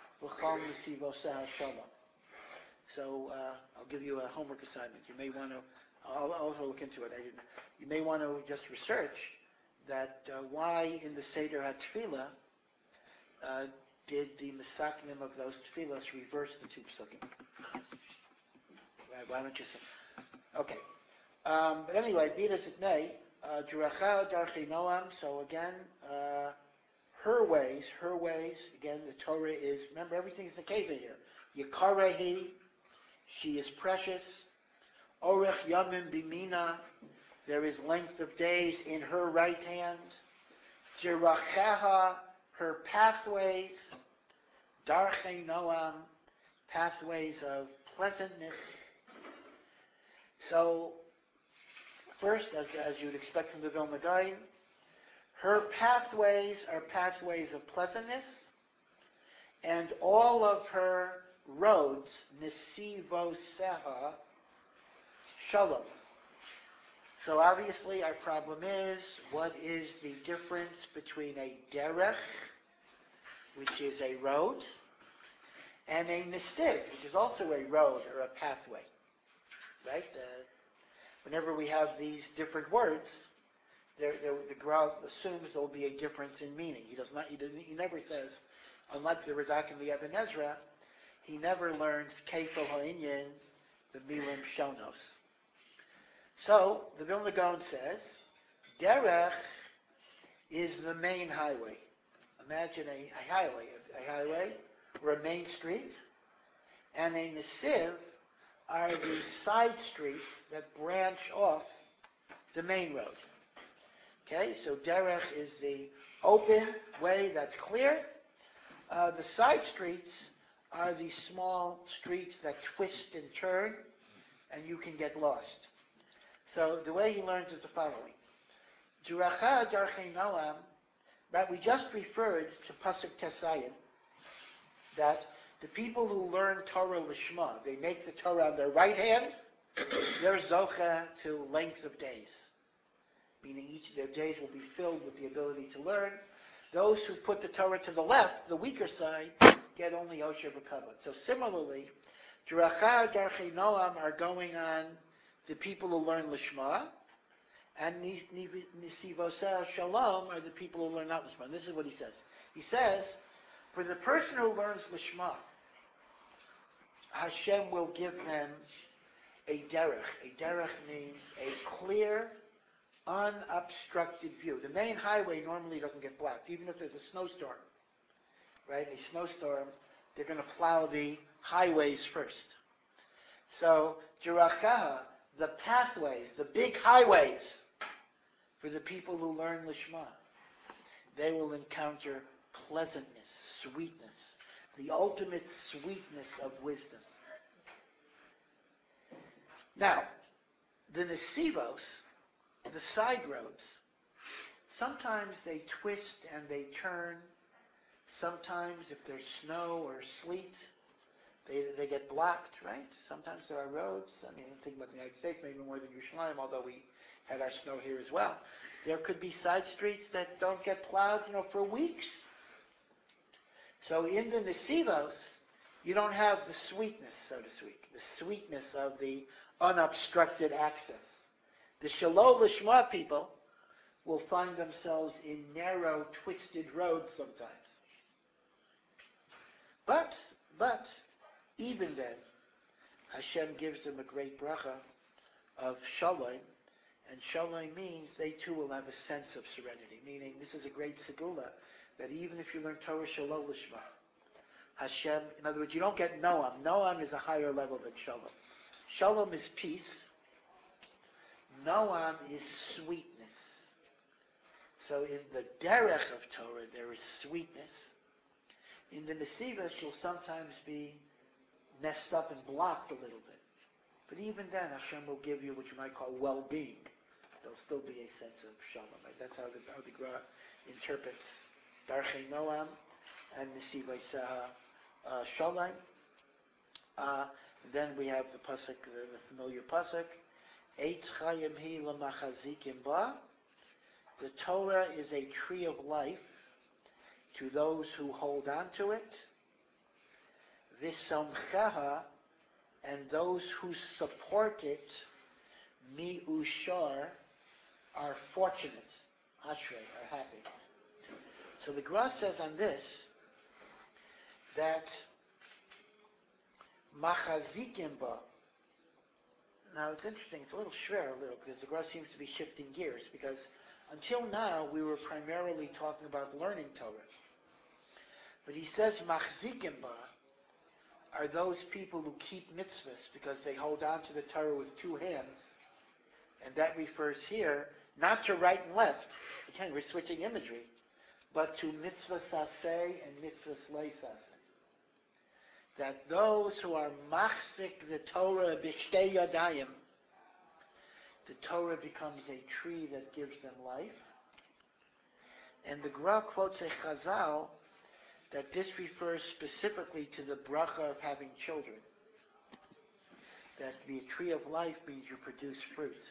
So I'll give you a homework assignment. You may want to, I'll also look into it. You may want to just research that why in the Seder HaTefillah did the Mesaknim of those tefillahs reverse the two psukim? Why don't you say? Okay. But anyway, be it as it may, Juracha Darchei Noam, so again, her ways, again, the Torah is, remember, everything is the keva here. Yikarehi, she is precious. Orech Yamim Bimina, there is length of days in her right hand. Jiracheha, her pathways. Darchei Noam, pathways of pleasantness. So, first, as you'd expect from the Vilna Gaon, her pathways are pathways of pleasantness, and all of her roads, nesivoseha, shalom. So obviously our problem is, what is the difference between a derech, which is a road, and a nesiv, which is also a road or a pathway, right? Whenever we have these different words, the Gra assumes there will be a difference in meaning. He never says, unlike the Radak and the Eben Ezra, he never learns Keifel Ha'inyan, the Milim Shonos. So, the Vilna Gaon says, Derech is the main highway. Imagine a highway, or a main street, and a Nesiv are the side streets that branch off the main road. Okay, so Derech is the open way that's clear. The side streets are the small streets that twist and turn, and you can get lost. So the way he learns is the following. Juracha Darchei Noam, right, we just referred to Pasuk Tesayin, that the people who learn Torah Lishma, they make the Torah on their right hand, they're zocha to length of days. Meaning each of their days will be filled with the ability to learn. Those who put the Torah to the left, the weaker side, get only Osher B'Kavod. So similarly, Deracha Darchei Noam are going on the people who learn Lishma, and Nisivoseh Shalom are the people who learn not Lishma. And this is what he says. He says, for the person who learns Lishma, Hashem will give them a derech. A derech means a clear, unobstructed view. The main highway normally doesn't get blocked, even if there's a snowstorm. Right? A snowstorm, they're going to plow the highways first. So, Jerachaha, the pathways, the big highways, for the people who learn Lishma, they will encounter pleasantness, sweetness, the ultimate sweetness of wisdom. Now, the Nesivos, the side roads, sometimes they twist and they turn. Sometimes, if there's snow or sleet, they get blocked, right? Sometimes there are roads. I mean, think about the United States, maybe more than Yerushalayim, although we had our snow here as well. There could be side streets that don't get plowed, for weeks. So in the Nesivos, you don't have the sweetness, so to speak, the sweetness of the unobstructed access. The Shalom Lishma people will find themselves in narrow, twisted roads sometimes. But, even then, Hashem gives them a great bracha of Shalom, and Shalom means they too will have a sense of serenity, meaning this is a great segula, that even if you learn Torah Shalom Lishma, Hashem, in other words, you don't get Noam. Noam is a higher level than Shalom. Shalom is peace. Noam is sweetness. So in the derech of Torah, there is sweetness. In the Nesivos, you'll sometimes be messed up and blocked a little bit. But even then, Hashem will give you what you might call well-being. There'll still be a sense of Shalom. Right? That's how the Gra interprets Darchei Noam and Nesivos Shalom. Then we have the pasuk, the familiar pasuk, Eitz Chayim Hi L'Machazikim Ba. The Torah is a tree of life to those who hold on to it. V'Samcheha, and those who support it, Mi Ushar, are fortunate. Ashrei, are happy. So the Gra says on this that Machazikim Ba. Now it's interesting, it's a little shver because the Gra seems to be shifting gears, because until now we were primarily talking about learning Torah. But he says Machzikim Ba are those people who keep mitzvahs because they hold on to the Torah with two hands. And that refers here not to right and left, again we're switching imagery, but to mitzvah saseh and mitzvah slay saseh. That those who are machzik the Torah b'shtei yadayim, the Torah becomes a tree that gives them life. And the Gra quotes a Chazal that this refers specifically to the bracha of having children. That to be a tree of life means you produce fruits.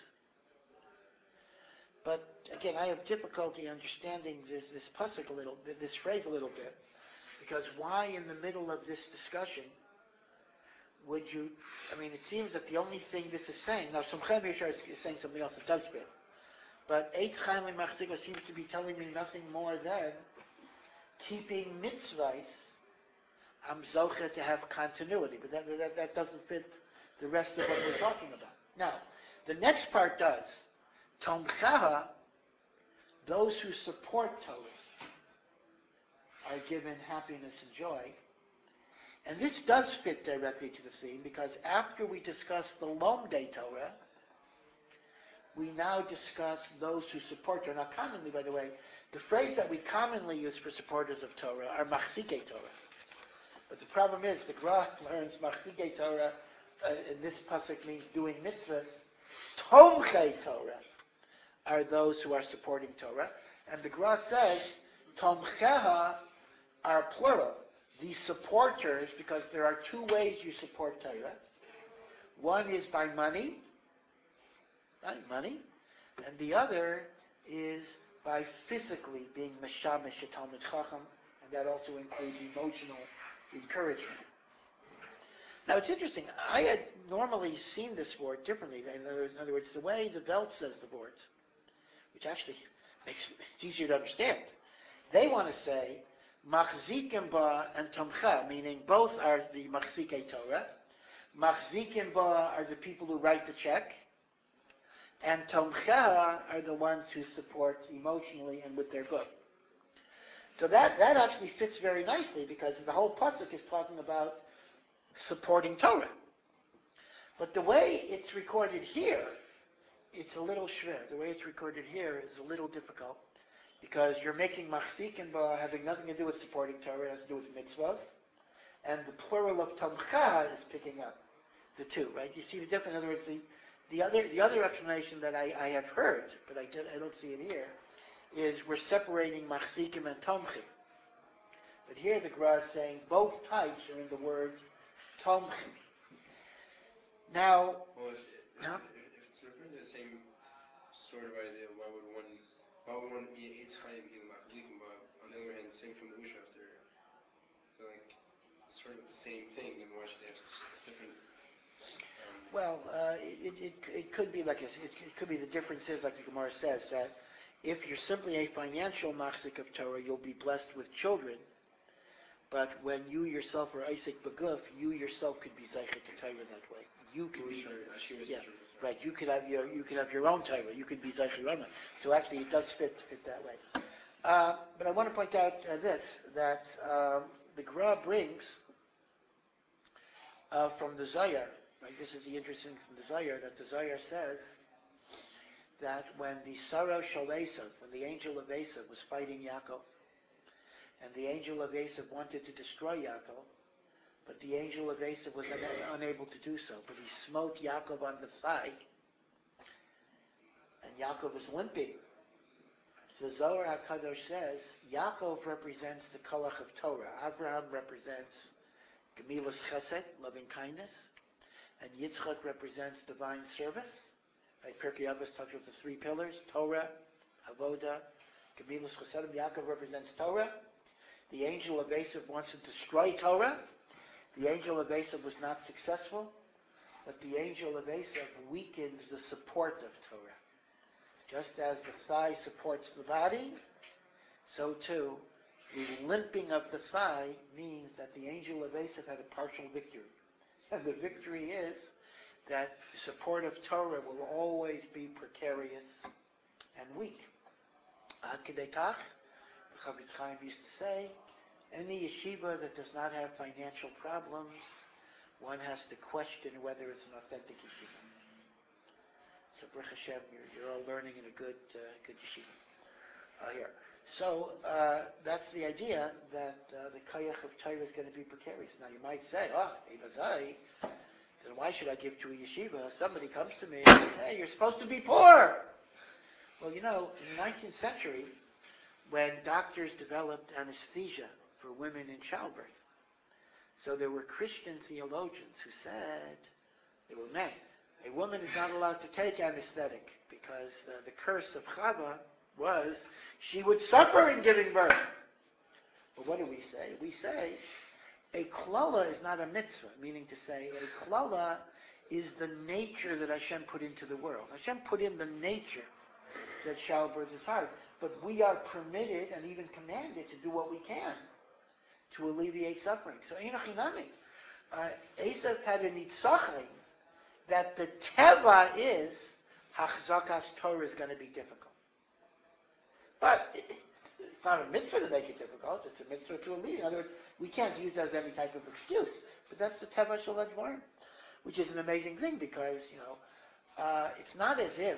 But again, I have difficulty understanding this pasuk a little, this phrase a little bit, because why in the middle of this discussion would you? I mean, it seems that the only thing this is saying now, Somchem Yeshar is saying something else that does fit, but Eitz Chaim L'Machzika seems to be telling me nothing more than keeping mitzvahs. I'm zocher to have continuity, but that doesn't fit the rest of what we're talking about. Now, the next part does. Tomchaha, those who support Torah, are given happiness and joy. And this does fit directly to the theme, because after we discuss the Lomdei Torah, we now discuss those who support Torah. Now, commonly, by the way, the phrase that we commonly use for supporters of Torah are Machzikei Torah. But the problem is, the Gra learns Machzikei Torah, in this pasuk means doing mitzvahs. Tomchei Torah are those who are supporting Torah. And the Gra says, Tomcheha are plural. The supporters, because there are two ways you support Torah. One is by money, right? Money. And the other is by physically being meshamish a Talmid Chacham, and that also includes emotional encouragement. Now it's interesting. I had normally seen this word differently. In other words, the way the Welt says the words, which actually makes it's easier to understand. They want to say machzikim ba and tomcha, meaning both are the machzikei Torah. Machzikim ba are the people who write the check, and tomcha are the ones who support emotionally and with their book. So that actually fits very nicely because the whole pasuk is talking about supporting Torah. But the way it's recorded here, it's a little shver. The way it's recorded here is a little difficult because you're making machzikim ba having nothing to do with supporting Torah, it has to do with mitzvahs, and the plural of tomcha is picking up the two, right? You see the difference. In other words, the other explanation that I have heard, but I don't see it here, is we're separating machzikim and tomchim. But here the Gra is saying both types are in the word tomchim. Now, Well, if it's referring to the same sort of idea, why would one be Eitz Chaim in Machzikim, but on the other hand, same from the Ushafter? So like, sort of the same thing, then why should they have different? It could be like it could be the difference is like the Gemara says that if you're simply a financial machzik of Torah, you'll be blessed with children. But when you yourself are Isaac Beguf, you yourself could be Zeichet to Torah that way. You could be, right. You could have your own Torah. You could be Zeichet Rama. So actually, it does fit that way. But I want to point out that the Gra brings from the Zohar. Right, this is the interesting from the Zohar that the Zohar says that when the Sarah Shal Esav, when the angel of Esav was fighting Yaakov, and the angel of Esav wanted to destroy Yaakov, but the angel of Esav was unable to do so. But he smote Yaakov on the thigh, and Yaakov was limping. So Zohar HaKadosh says, Yaakov represents the Kolach of Torah. Abraham represents Gemilas Chesed, loving kindness, and Yitzchak represents divine service. Right? Pirkei Avos talks about the three pillars, Torah, Avoda, Gemilas Chesed. Yaakov represents Torah. The angel of Esav wants to destroy Torah. The angel of Esav was not successful, but the angel of Esav weakens the support of Torah. Just as the thigh supports the body, so too, the limping of the thigh means that the angel of Esav had a partial victory. And the victory is that the support of Torah will always be precarious and weak. Ad Kedei Kach, the Chavetz Chaim used to say, any yeshiva that does not have financial problems, one has to question whether it's an authentic yeshiva. So, Baruch Hashem, you're all learning in a good yeshiva here. So that's the idea that the koyach of Torah is going to be precarious. Now you might say, Evazai, then why should I give to a yeshiva? Somebody comes to me and says, hey, you're supposed to be poor. Well, in the 19th century, when doctors developed anesthesia for women in childbirth, so there were Christian theologians who said, they were men, a woman is not allowed to take anesthetic because the curse of Chava was she would suffer in giving birth. But what do we say? We say a klala is not a mitzvah, meaning to say a klala is the nature that Hashem put into the world. Hashem put in the nature that childbirth is hard, but we are permitted and even commanded to do what we can to alleviate suffering. So Einachinami, Esav had a nitzachim that the teva is hachzakas Torah is going to be difficult. But it's not a mitzvah to make it difficult. It's a mitzvah to alleviate. In other words, we can't use that as any type of excuse. But that's the teva shel advarim, which is an amazing thing because it's not as if.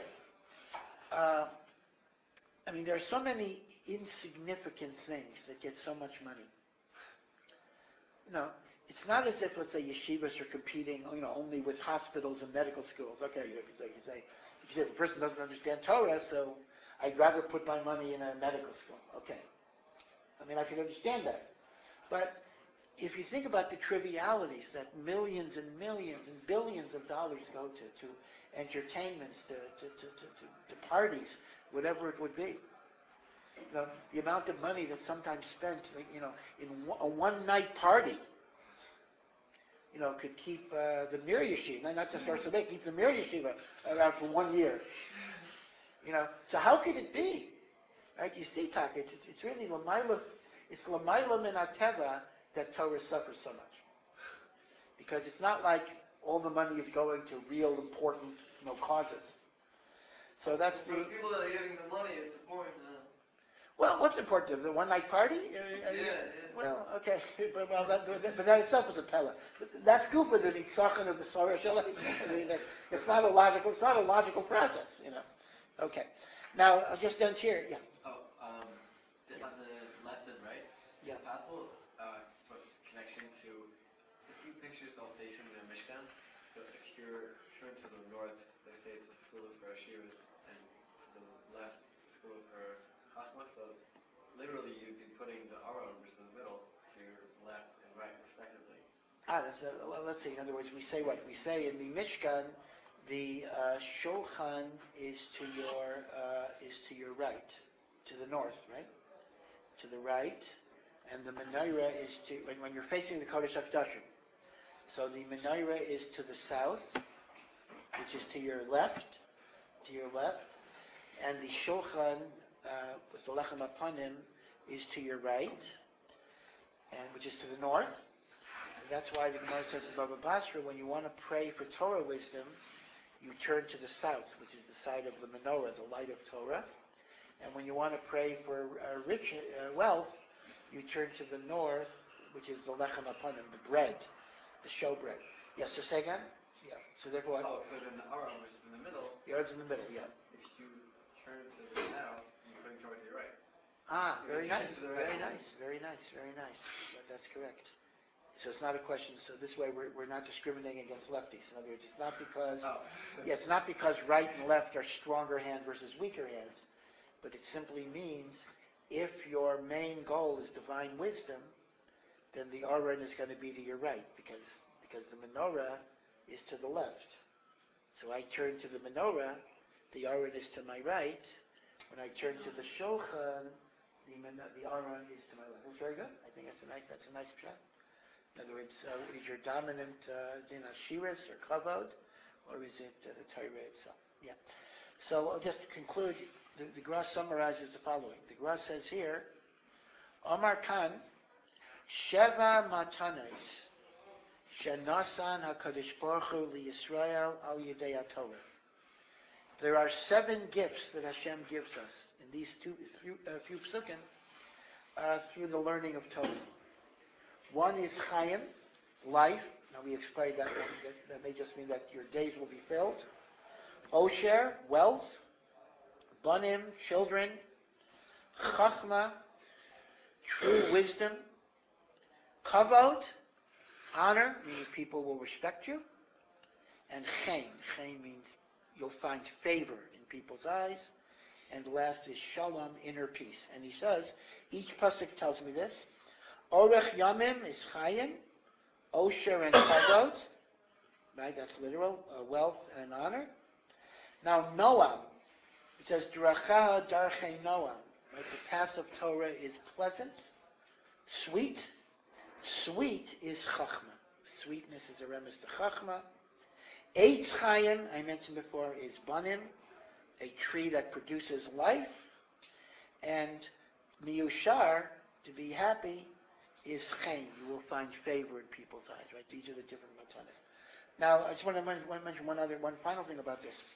There are so many insignificant things that get so much money. It's not as if, let's say, yeshivas are competing, only with hospitals and medical schools. Okay, you say if a person doesn't understand Torah, so I'd rather put my money in a medical school. Okay. I can understand that. But if you think about the trivialities that millions and millions and billions of dollars go to entertainments, to parties, whatever it would be, You know, the amount of money that's sometimes spent, like, you know, in a one-night party, you know, could keep the Mir Yeshiva, not just our Sadek, keep the Mir Yeshiva around for 1 year. You know, so how could it be? Right? You see, Taka, it's really Lamaila, it's Lamaila min Ateva that Torah suffers so much. Because it's not like all the money is going to real important, you know, causes. So that's For the people that are giving the money, it's important to them. Well, what's important? The one-night party? Well, okay, but that itself is a pella. That's good for the nitzachon of the Sorah Shel I mean, it's not a logical process, you know. Okay, now I'll just end here. Yeah. Just on the left and right. Yeah. Is it possible for connection to the few pictures all facing the Mishkan? So if you're turned to the north, they say it's a school for Ashivas, and to the left, it's a school for Chachma. So literally, you'd be putting the Aron, which is in the middle, to your left and right, respectively. Well, let's see. In other words, we say what? We say in the Mishkan, the Shulchan is to your right, to the north, right? To the right, and the Menorah is to, when you're facing the Kodesh HaKodashim. So the Menorah is to the south, which is to your left, and the Shulchan, with the Lechem Apanim, is to your right, and which is to the north. And that's why the Gemara says in Baba Basra, when you want to pray for Torah wisdom, you turn to the south, which is the side of the menorah, the light of Torah. And when you want to pray for rich wealth, you turn to the north, which is the lechem apanim, the bread, the showbread. Yes, so say again? Yeah. So therefore, Oh, so then the Aron, which is in the middle. The Aron's in the middle, yeah. If you turn to the south, you're putting Torah to your right. Very nice, Very nice. That's correct. So it's not a question. So this way, we're not discriminating against lefties. In other words, it's not because it's not because right and left are stronger hand versus weaker hand, but it simply means if your main goal is divine wisdom, then the Aron is going to be to your right because the menorah is to the left. So I turn to the menorah, the Aron is to my right. When I turn to the Shulchan, the Aron is to my left. That's very good. I think that's a nice shot. In other words, is your dominant din Ashiras or Kavod, or is it the Torah itself? Yeah. So I'll just conclude. The Gra summarizes the following. The Gra says here, Omar Khan, Sheva Matanes, Shenasan HaKadosh Baruch Hu LiYisrael Al Yedei HaTorah. There are 7 gifts that Hashem gives us in these few psukim through the learning of Torah. One is Chaim, life. Now we explained that one. That may just mean that your days will be filled. Osher, wealth. Banim, children. Chachma, true wisdom. Kavod, honor, meaning people will respect you. And Chaim. Chaim means you'll find favor in people's eyes. And the last is Shalom, inner peace. And he says, each pasuk tells me this. Orech Yamim is Chaim, Osher and Kavod, right? That's literal, wealth and honor. Now Noam, it says Duracha Darchei Noam, right? The path of Torah is pleasant, sweet. Sweet is Chachma. Sweetness is a remiss to Chachma. Eitz Chaim, I mentioned before, is Banim, a tree that produces life. And Miyushar, to be happy, is Chaim. You will find favor in people's eyes, right? These are the different matanas. Now, I just want to mention one final thing about this.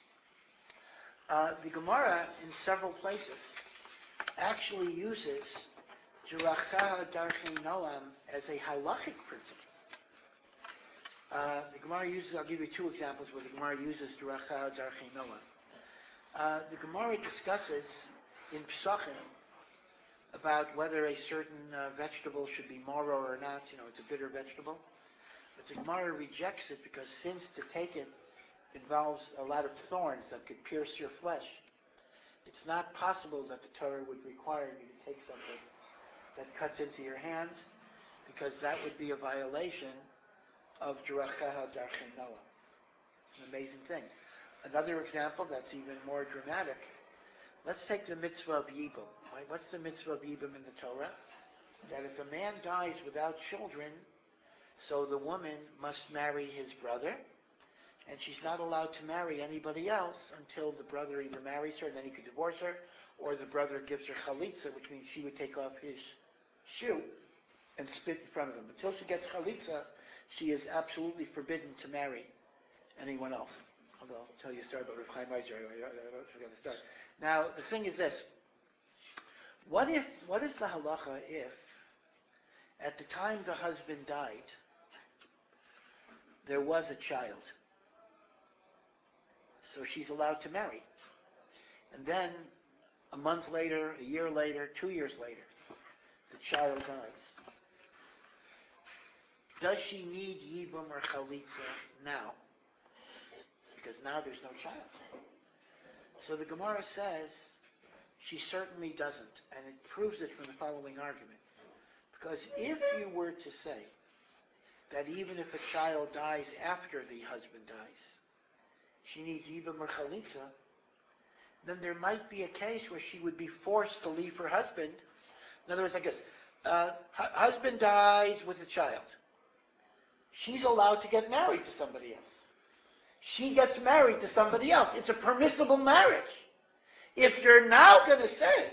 The Gemara, in several places, actually uses Juracha Darchei Noam as a halachic principle. The Gemara uses, I'll give you 2 examples where the Gemara uses Juracha Darchei Noam. The Gemara discusses in Pesachim about whether a certain vegetable should be moro or not. You know, it's a bitter vegetable. But the Gemara rejects it because since to take it involves a lot of thorns that could pierce your flesh, it's not possible that the Torah would require you to take something that cuts into your hand, because that would be a violation of Juracha Darchei Noam. It's an amazing thing. Another example that's even more dramatic, let's take the mitzvah of Yibum. Right? What's the mitzvah of Yibam in the Torah? That if a man dies without children, so the woman must marry his brother, and she's not allowed to marry anybody else until the brother either marries her, and then he could divorce her, or the brother gives her chalitza, which means she would take off his shoe and spit in front of him. Until she gets chalitza, she is absolutely forbidden to marry anyone else. Although I'll tell you a story about Rav Chaim Weiser. I don't forget the story. Now, the thing is this. What is the halacha if, at the time the husband died, there was a child? So she's allowed to marry. And then, a month later, a year later, 2 years later, the child dies. Does she need Yibum or Chalitza now? Because now there's no child. So the Gemara says she certainly doesn't, and it proves it from the following argument. Because if you were to say that even if a child dies after the husband dies, she needs Yibum or Chalitza, then there might be a case where she would be forced to leave her husband. In other words, like this, husband dies with a child. She's allowed to get married to somebody else. She gets married to somebody else. It's a permissible marriage. If you're now going to say,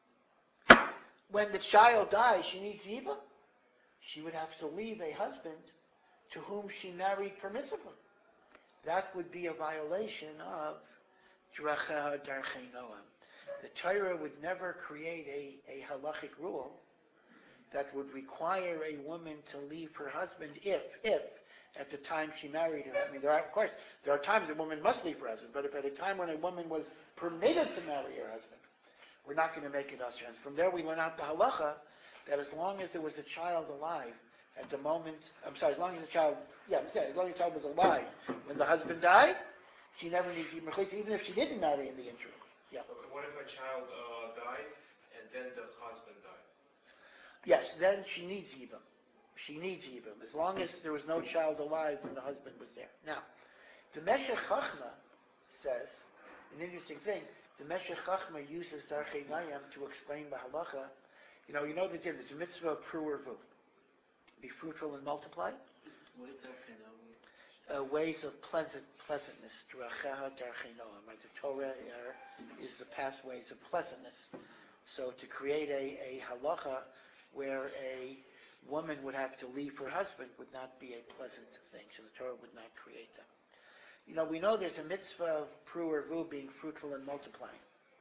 when the child dies, she needs Yibum, she would have to leave a husband to whom she married permissibly. That would be a violation of Dracha Darchei Noam. The Torah would never create a halachic rule that would require a woman to leave her husband if at the time she married her. I mean, there are times a woman must leave her husband, but if at a time when a woman was permitted to marry her husband, we're not going to make it usher. And from there we learn out the halacha that as long as there was a child alive at the moment, as long as the child was alive when the husband died, she never needs Yibum or Chalitza, even if she didn't marry in the interim. Yeah. But what if a child died and then the husband died? Yes, then she needs Yibum. She needs Yibum, as long as there was no child alive when the husband was there. Now, the Meshech Chachma says, an interesting thing, the Meshech Chachma uses Darchei Noam to explain the halacha. You know the din, there's a mitzvah of Pru Urvu. Be fruitful and multiply. What is Darchei Noam? Ways of pleasantness. Dracheha Darchei Noam. Right? The Torah is the pathways of pleasantness. So to create a halacha where a woman would have to leave her husband would not be a pleasant thing. So the Torah would not create that. We know there's a mitzvah of Pru Urvu, being fruitful and multiplying.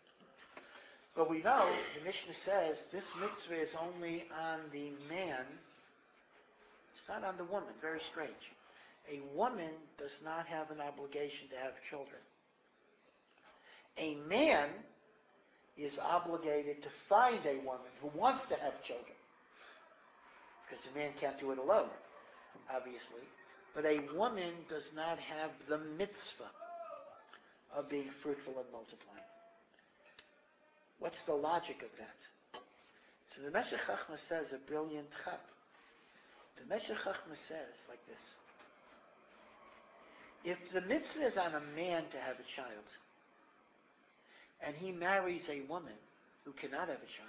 But we know, the Mishnah says, this mitzvah is only on the man. It's not on the woman. Very strange. A woman does not have an obligation to have children. A man is obligated to find a woman who wants to have children. Because a man can't do it alone, obviously. But a woman does not have the mitzvah of being fruitful and multiplying. What's the logic of that? So the Meshech Chachma says a brilliant chap. The Meshech Chachma says like this. If the mitzvah is on a man to have a child, and he marries a woman who cannot have a child,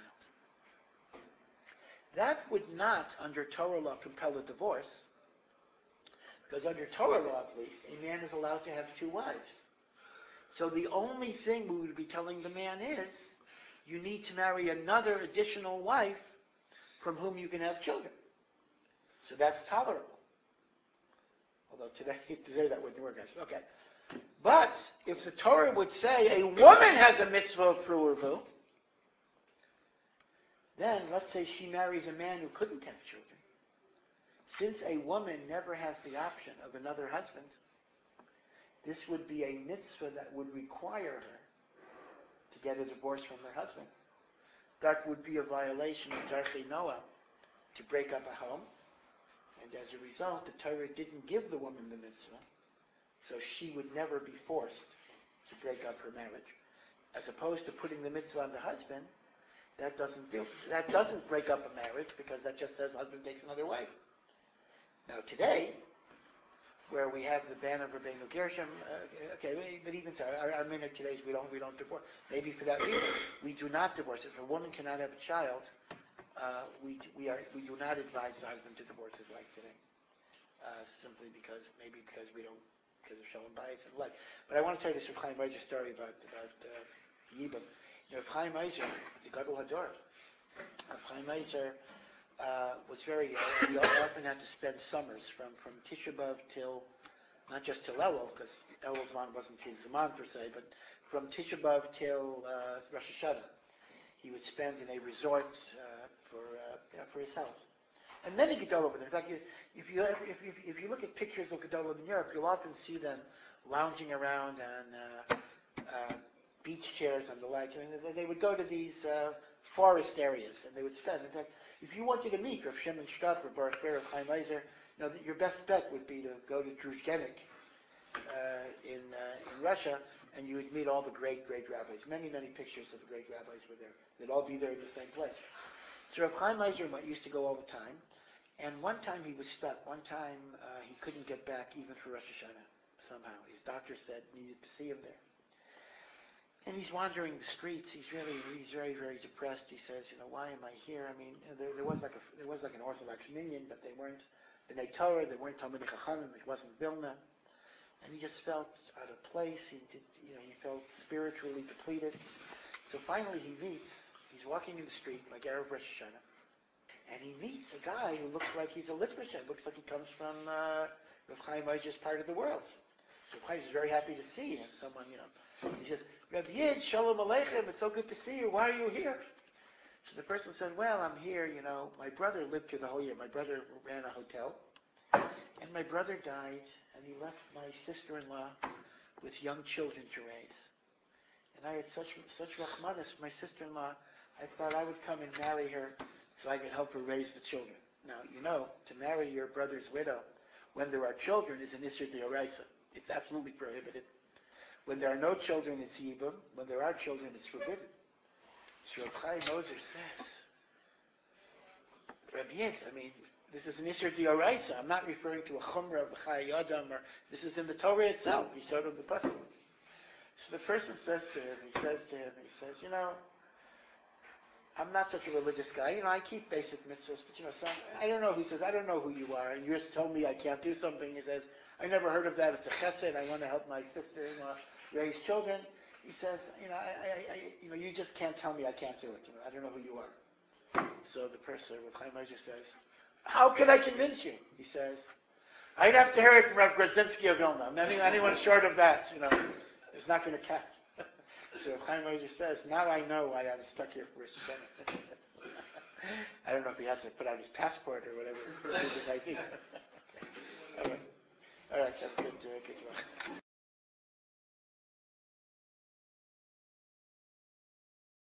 that would not, under Torah law, compel a divorce, because under Torah law, at least, a man is allowed to have 2 wives. So the only thing we would be telling the man is, you need to marry another additional wife from whom you can have children. So that's tolerable. Although today that wouldn't work. Okay. But if the Torah would say a woman has a mitzvah of Pru Urvu, then let's say she marries a man who couldn't have children. Since a woman never has the option of another husband, this would be a mitzvah that would require her to get a divorce from her husband. That would be a violation of Darchei Noam to break up a home. And as a result, the Torah didn't give the woman the mitzvah, so she would never be forced to break up her marriage. As opposed to putting the mitzvah on the husband, that doesn't break up a marriage, because that just says husband takes another wife. Now today, where we have the ban of Rabbeinu Gershom. Okay, but even so, our minhag today is we don't divorce. Maybe for that reason, we do not divorce. If a woman cannot have a child, we do not advise the husband to divorce his wife today, simply because of shalom bayis and the like. But I want to tell you this Rav Chaim Eiser story about Yibam. You know, Rav Chaim Eiser is a gadol hador. Rav Chaim Eiser was very ill. He often had to spend summers from Tisha B'Av till, not just till Elul, because Elul Zman wasn't his Zman per se, but from Tisha B'Av till Rosh Hashanah. He would spend in a resort for his health. And many Gedolim were there. In fact, if you look at pictures of Gedolim in Europe, you'll often see them lounging around on beach chairs and the like. I mean, they would go to these forest areas and they would spend. In fact, if you wanted to meet Rav Shimon Shtat or Baruch Ber, Rav Chaim Eiser, your best bet would be to go to Druzhgenik in Russia, and you would meet all the great rabbis. Many pictures of the great rabbis were there. They'd all be there in the same place. So Rav Chaim Eiser used to go all the time, and one time he was stuck. One time he couldn't get back even for Rosh Hashanah somehow. His doctor said needed to see him there. And he's wandering the streets. He's very depressed. He says, why am I here? I mean, there was like an Orthodox minyan, but they weren't B'nai Torah. They weren't Talmidei Chachamim. It wasn't Vilna, and he just felt out of place. He felt spiritually depleted. So finally, he's walking in the street like Erev Rosh Hashanah, and he meets a guy who looks like he's a Litvisher. Looks like he comes from Rav Chaim Eiser's part of the world. So Rav Chaim is very happy to see someone. He says, Reb Yid, Shalom Aleichem, it's so good to see you. Why are you here? So the person said, well, I'm here, my brother lived here the whole year. My brother ran a hotel, and my brother died, and he left my sister-in-law with young children to raise. And I had such rachmanis, my sister-in-law, I thought I would come and marry her so I could help her raise the children. Now, to marry your brother's widow when there are children is an Isser D'Oraisa. It's absolutely prohibited. When there are no children, it's Yibam. When there are children, it's forbidden. So Rav Chaim Ozer says, Rabbi Yid, this is an Isser D'Oraisa. I'm not referring to a Chumrah of the Chayei Adam, or this is in the Torah itself. He showed him the pasuk. So the person says to him, I'm not such a religious guy. I keep basic mitzvahs, but so I don't know. He says, I don't know who you are, and you just told me I can't do something. He says, I never heard of that. It's a chesed. I want to help my sister-in-law raise children. He says, you just can't tell me I can't do it. I don't know who you are. So the person, Rav Chaim Eiser says, how can I convince you? He says, I'd have to hear it from Rav Grzinski of Vilna. Anyone short of that, is not going to count. So Rav Chaim Eiser says, now I know why I was stuck here for Rosh Hashanah. I don't know if he had to put out his passport or whatever, his ID. Okay. All right, so good luck.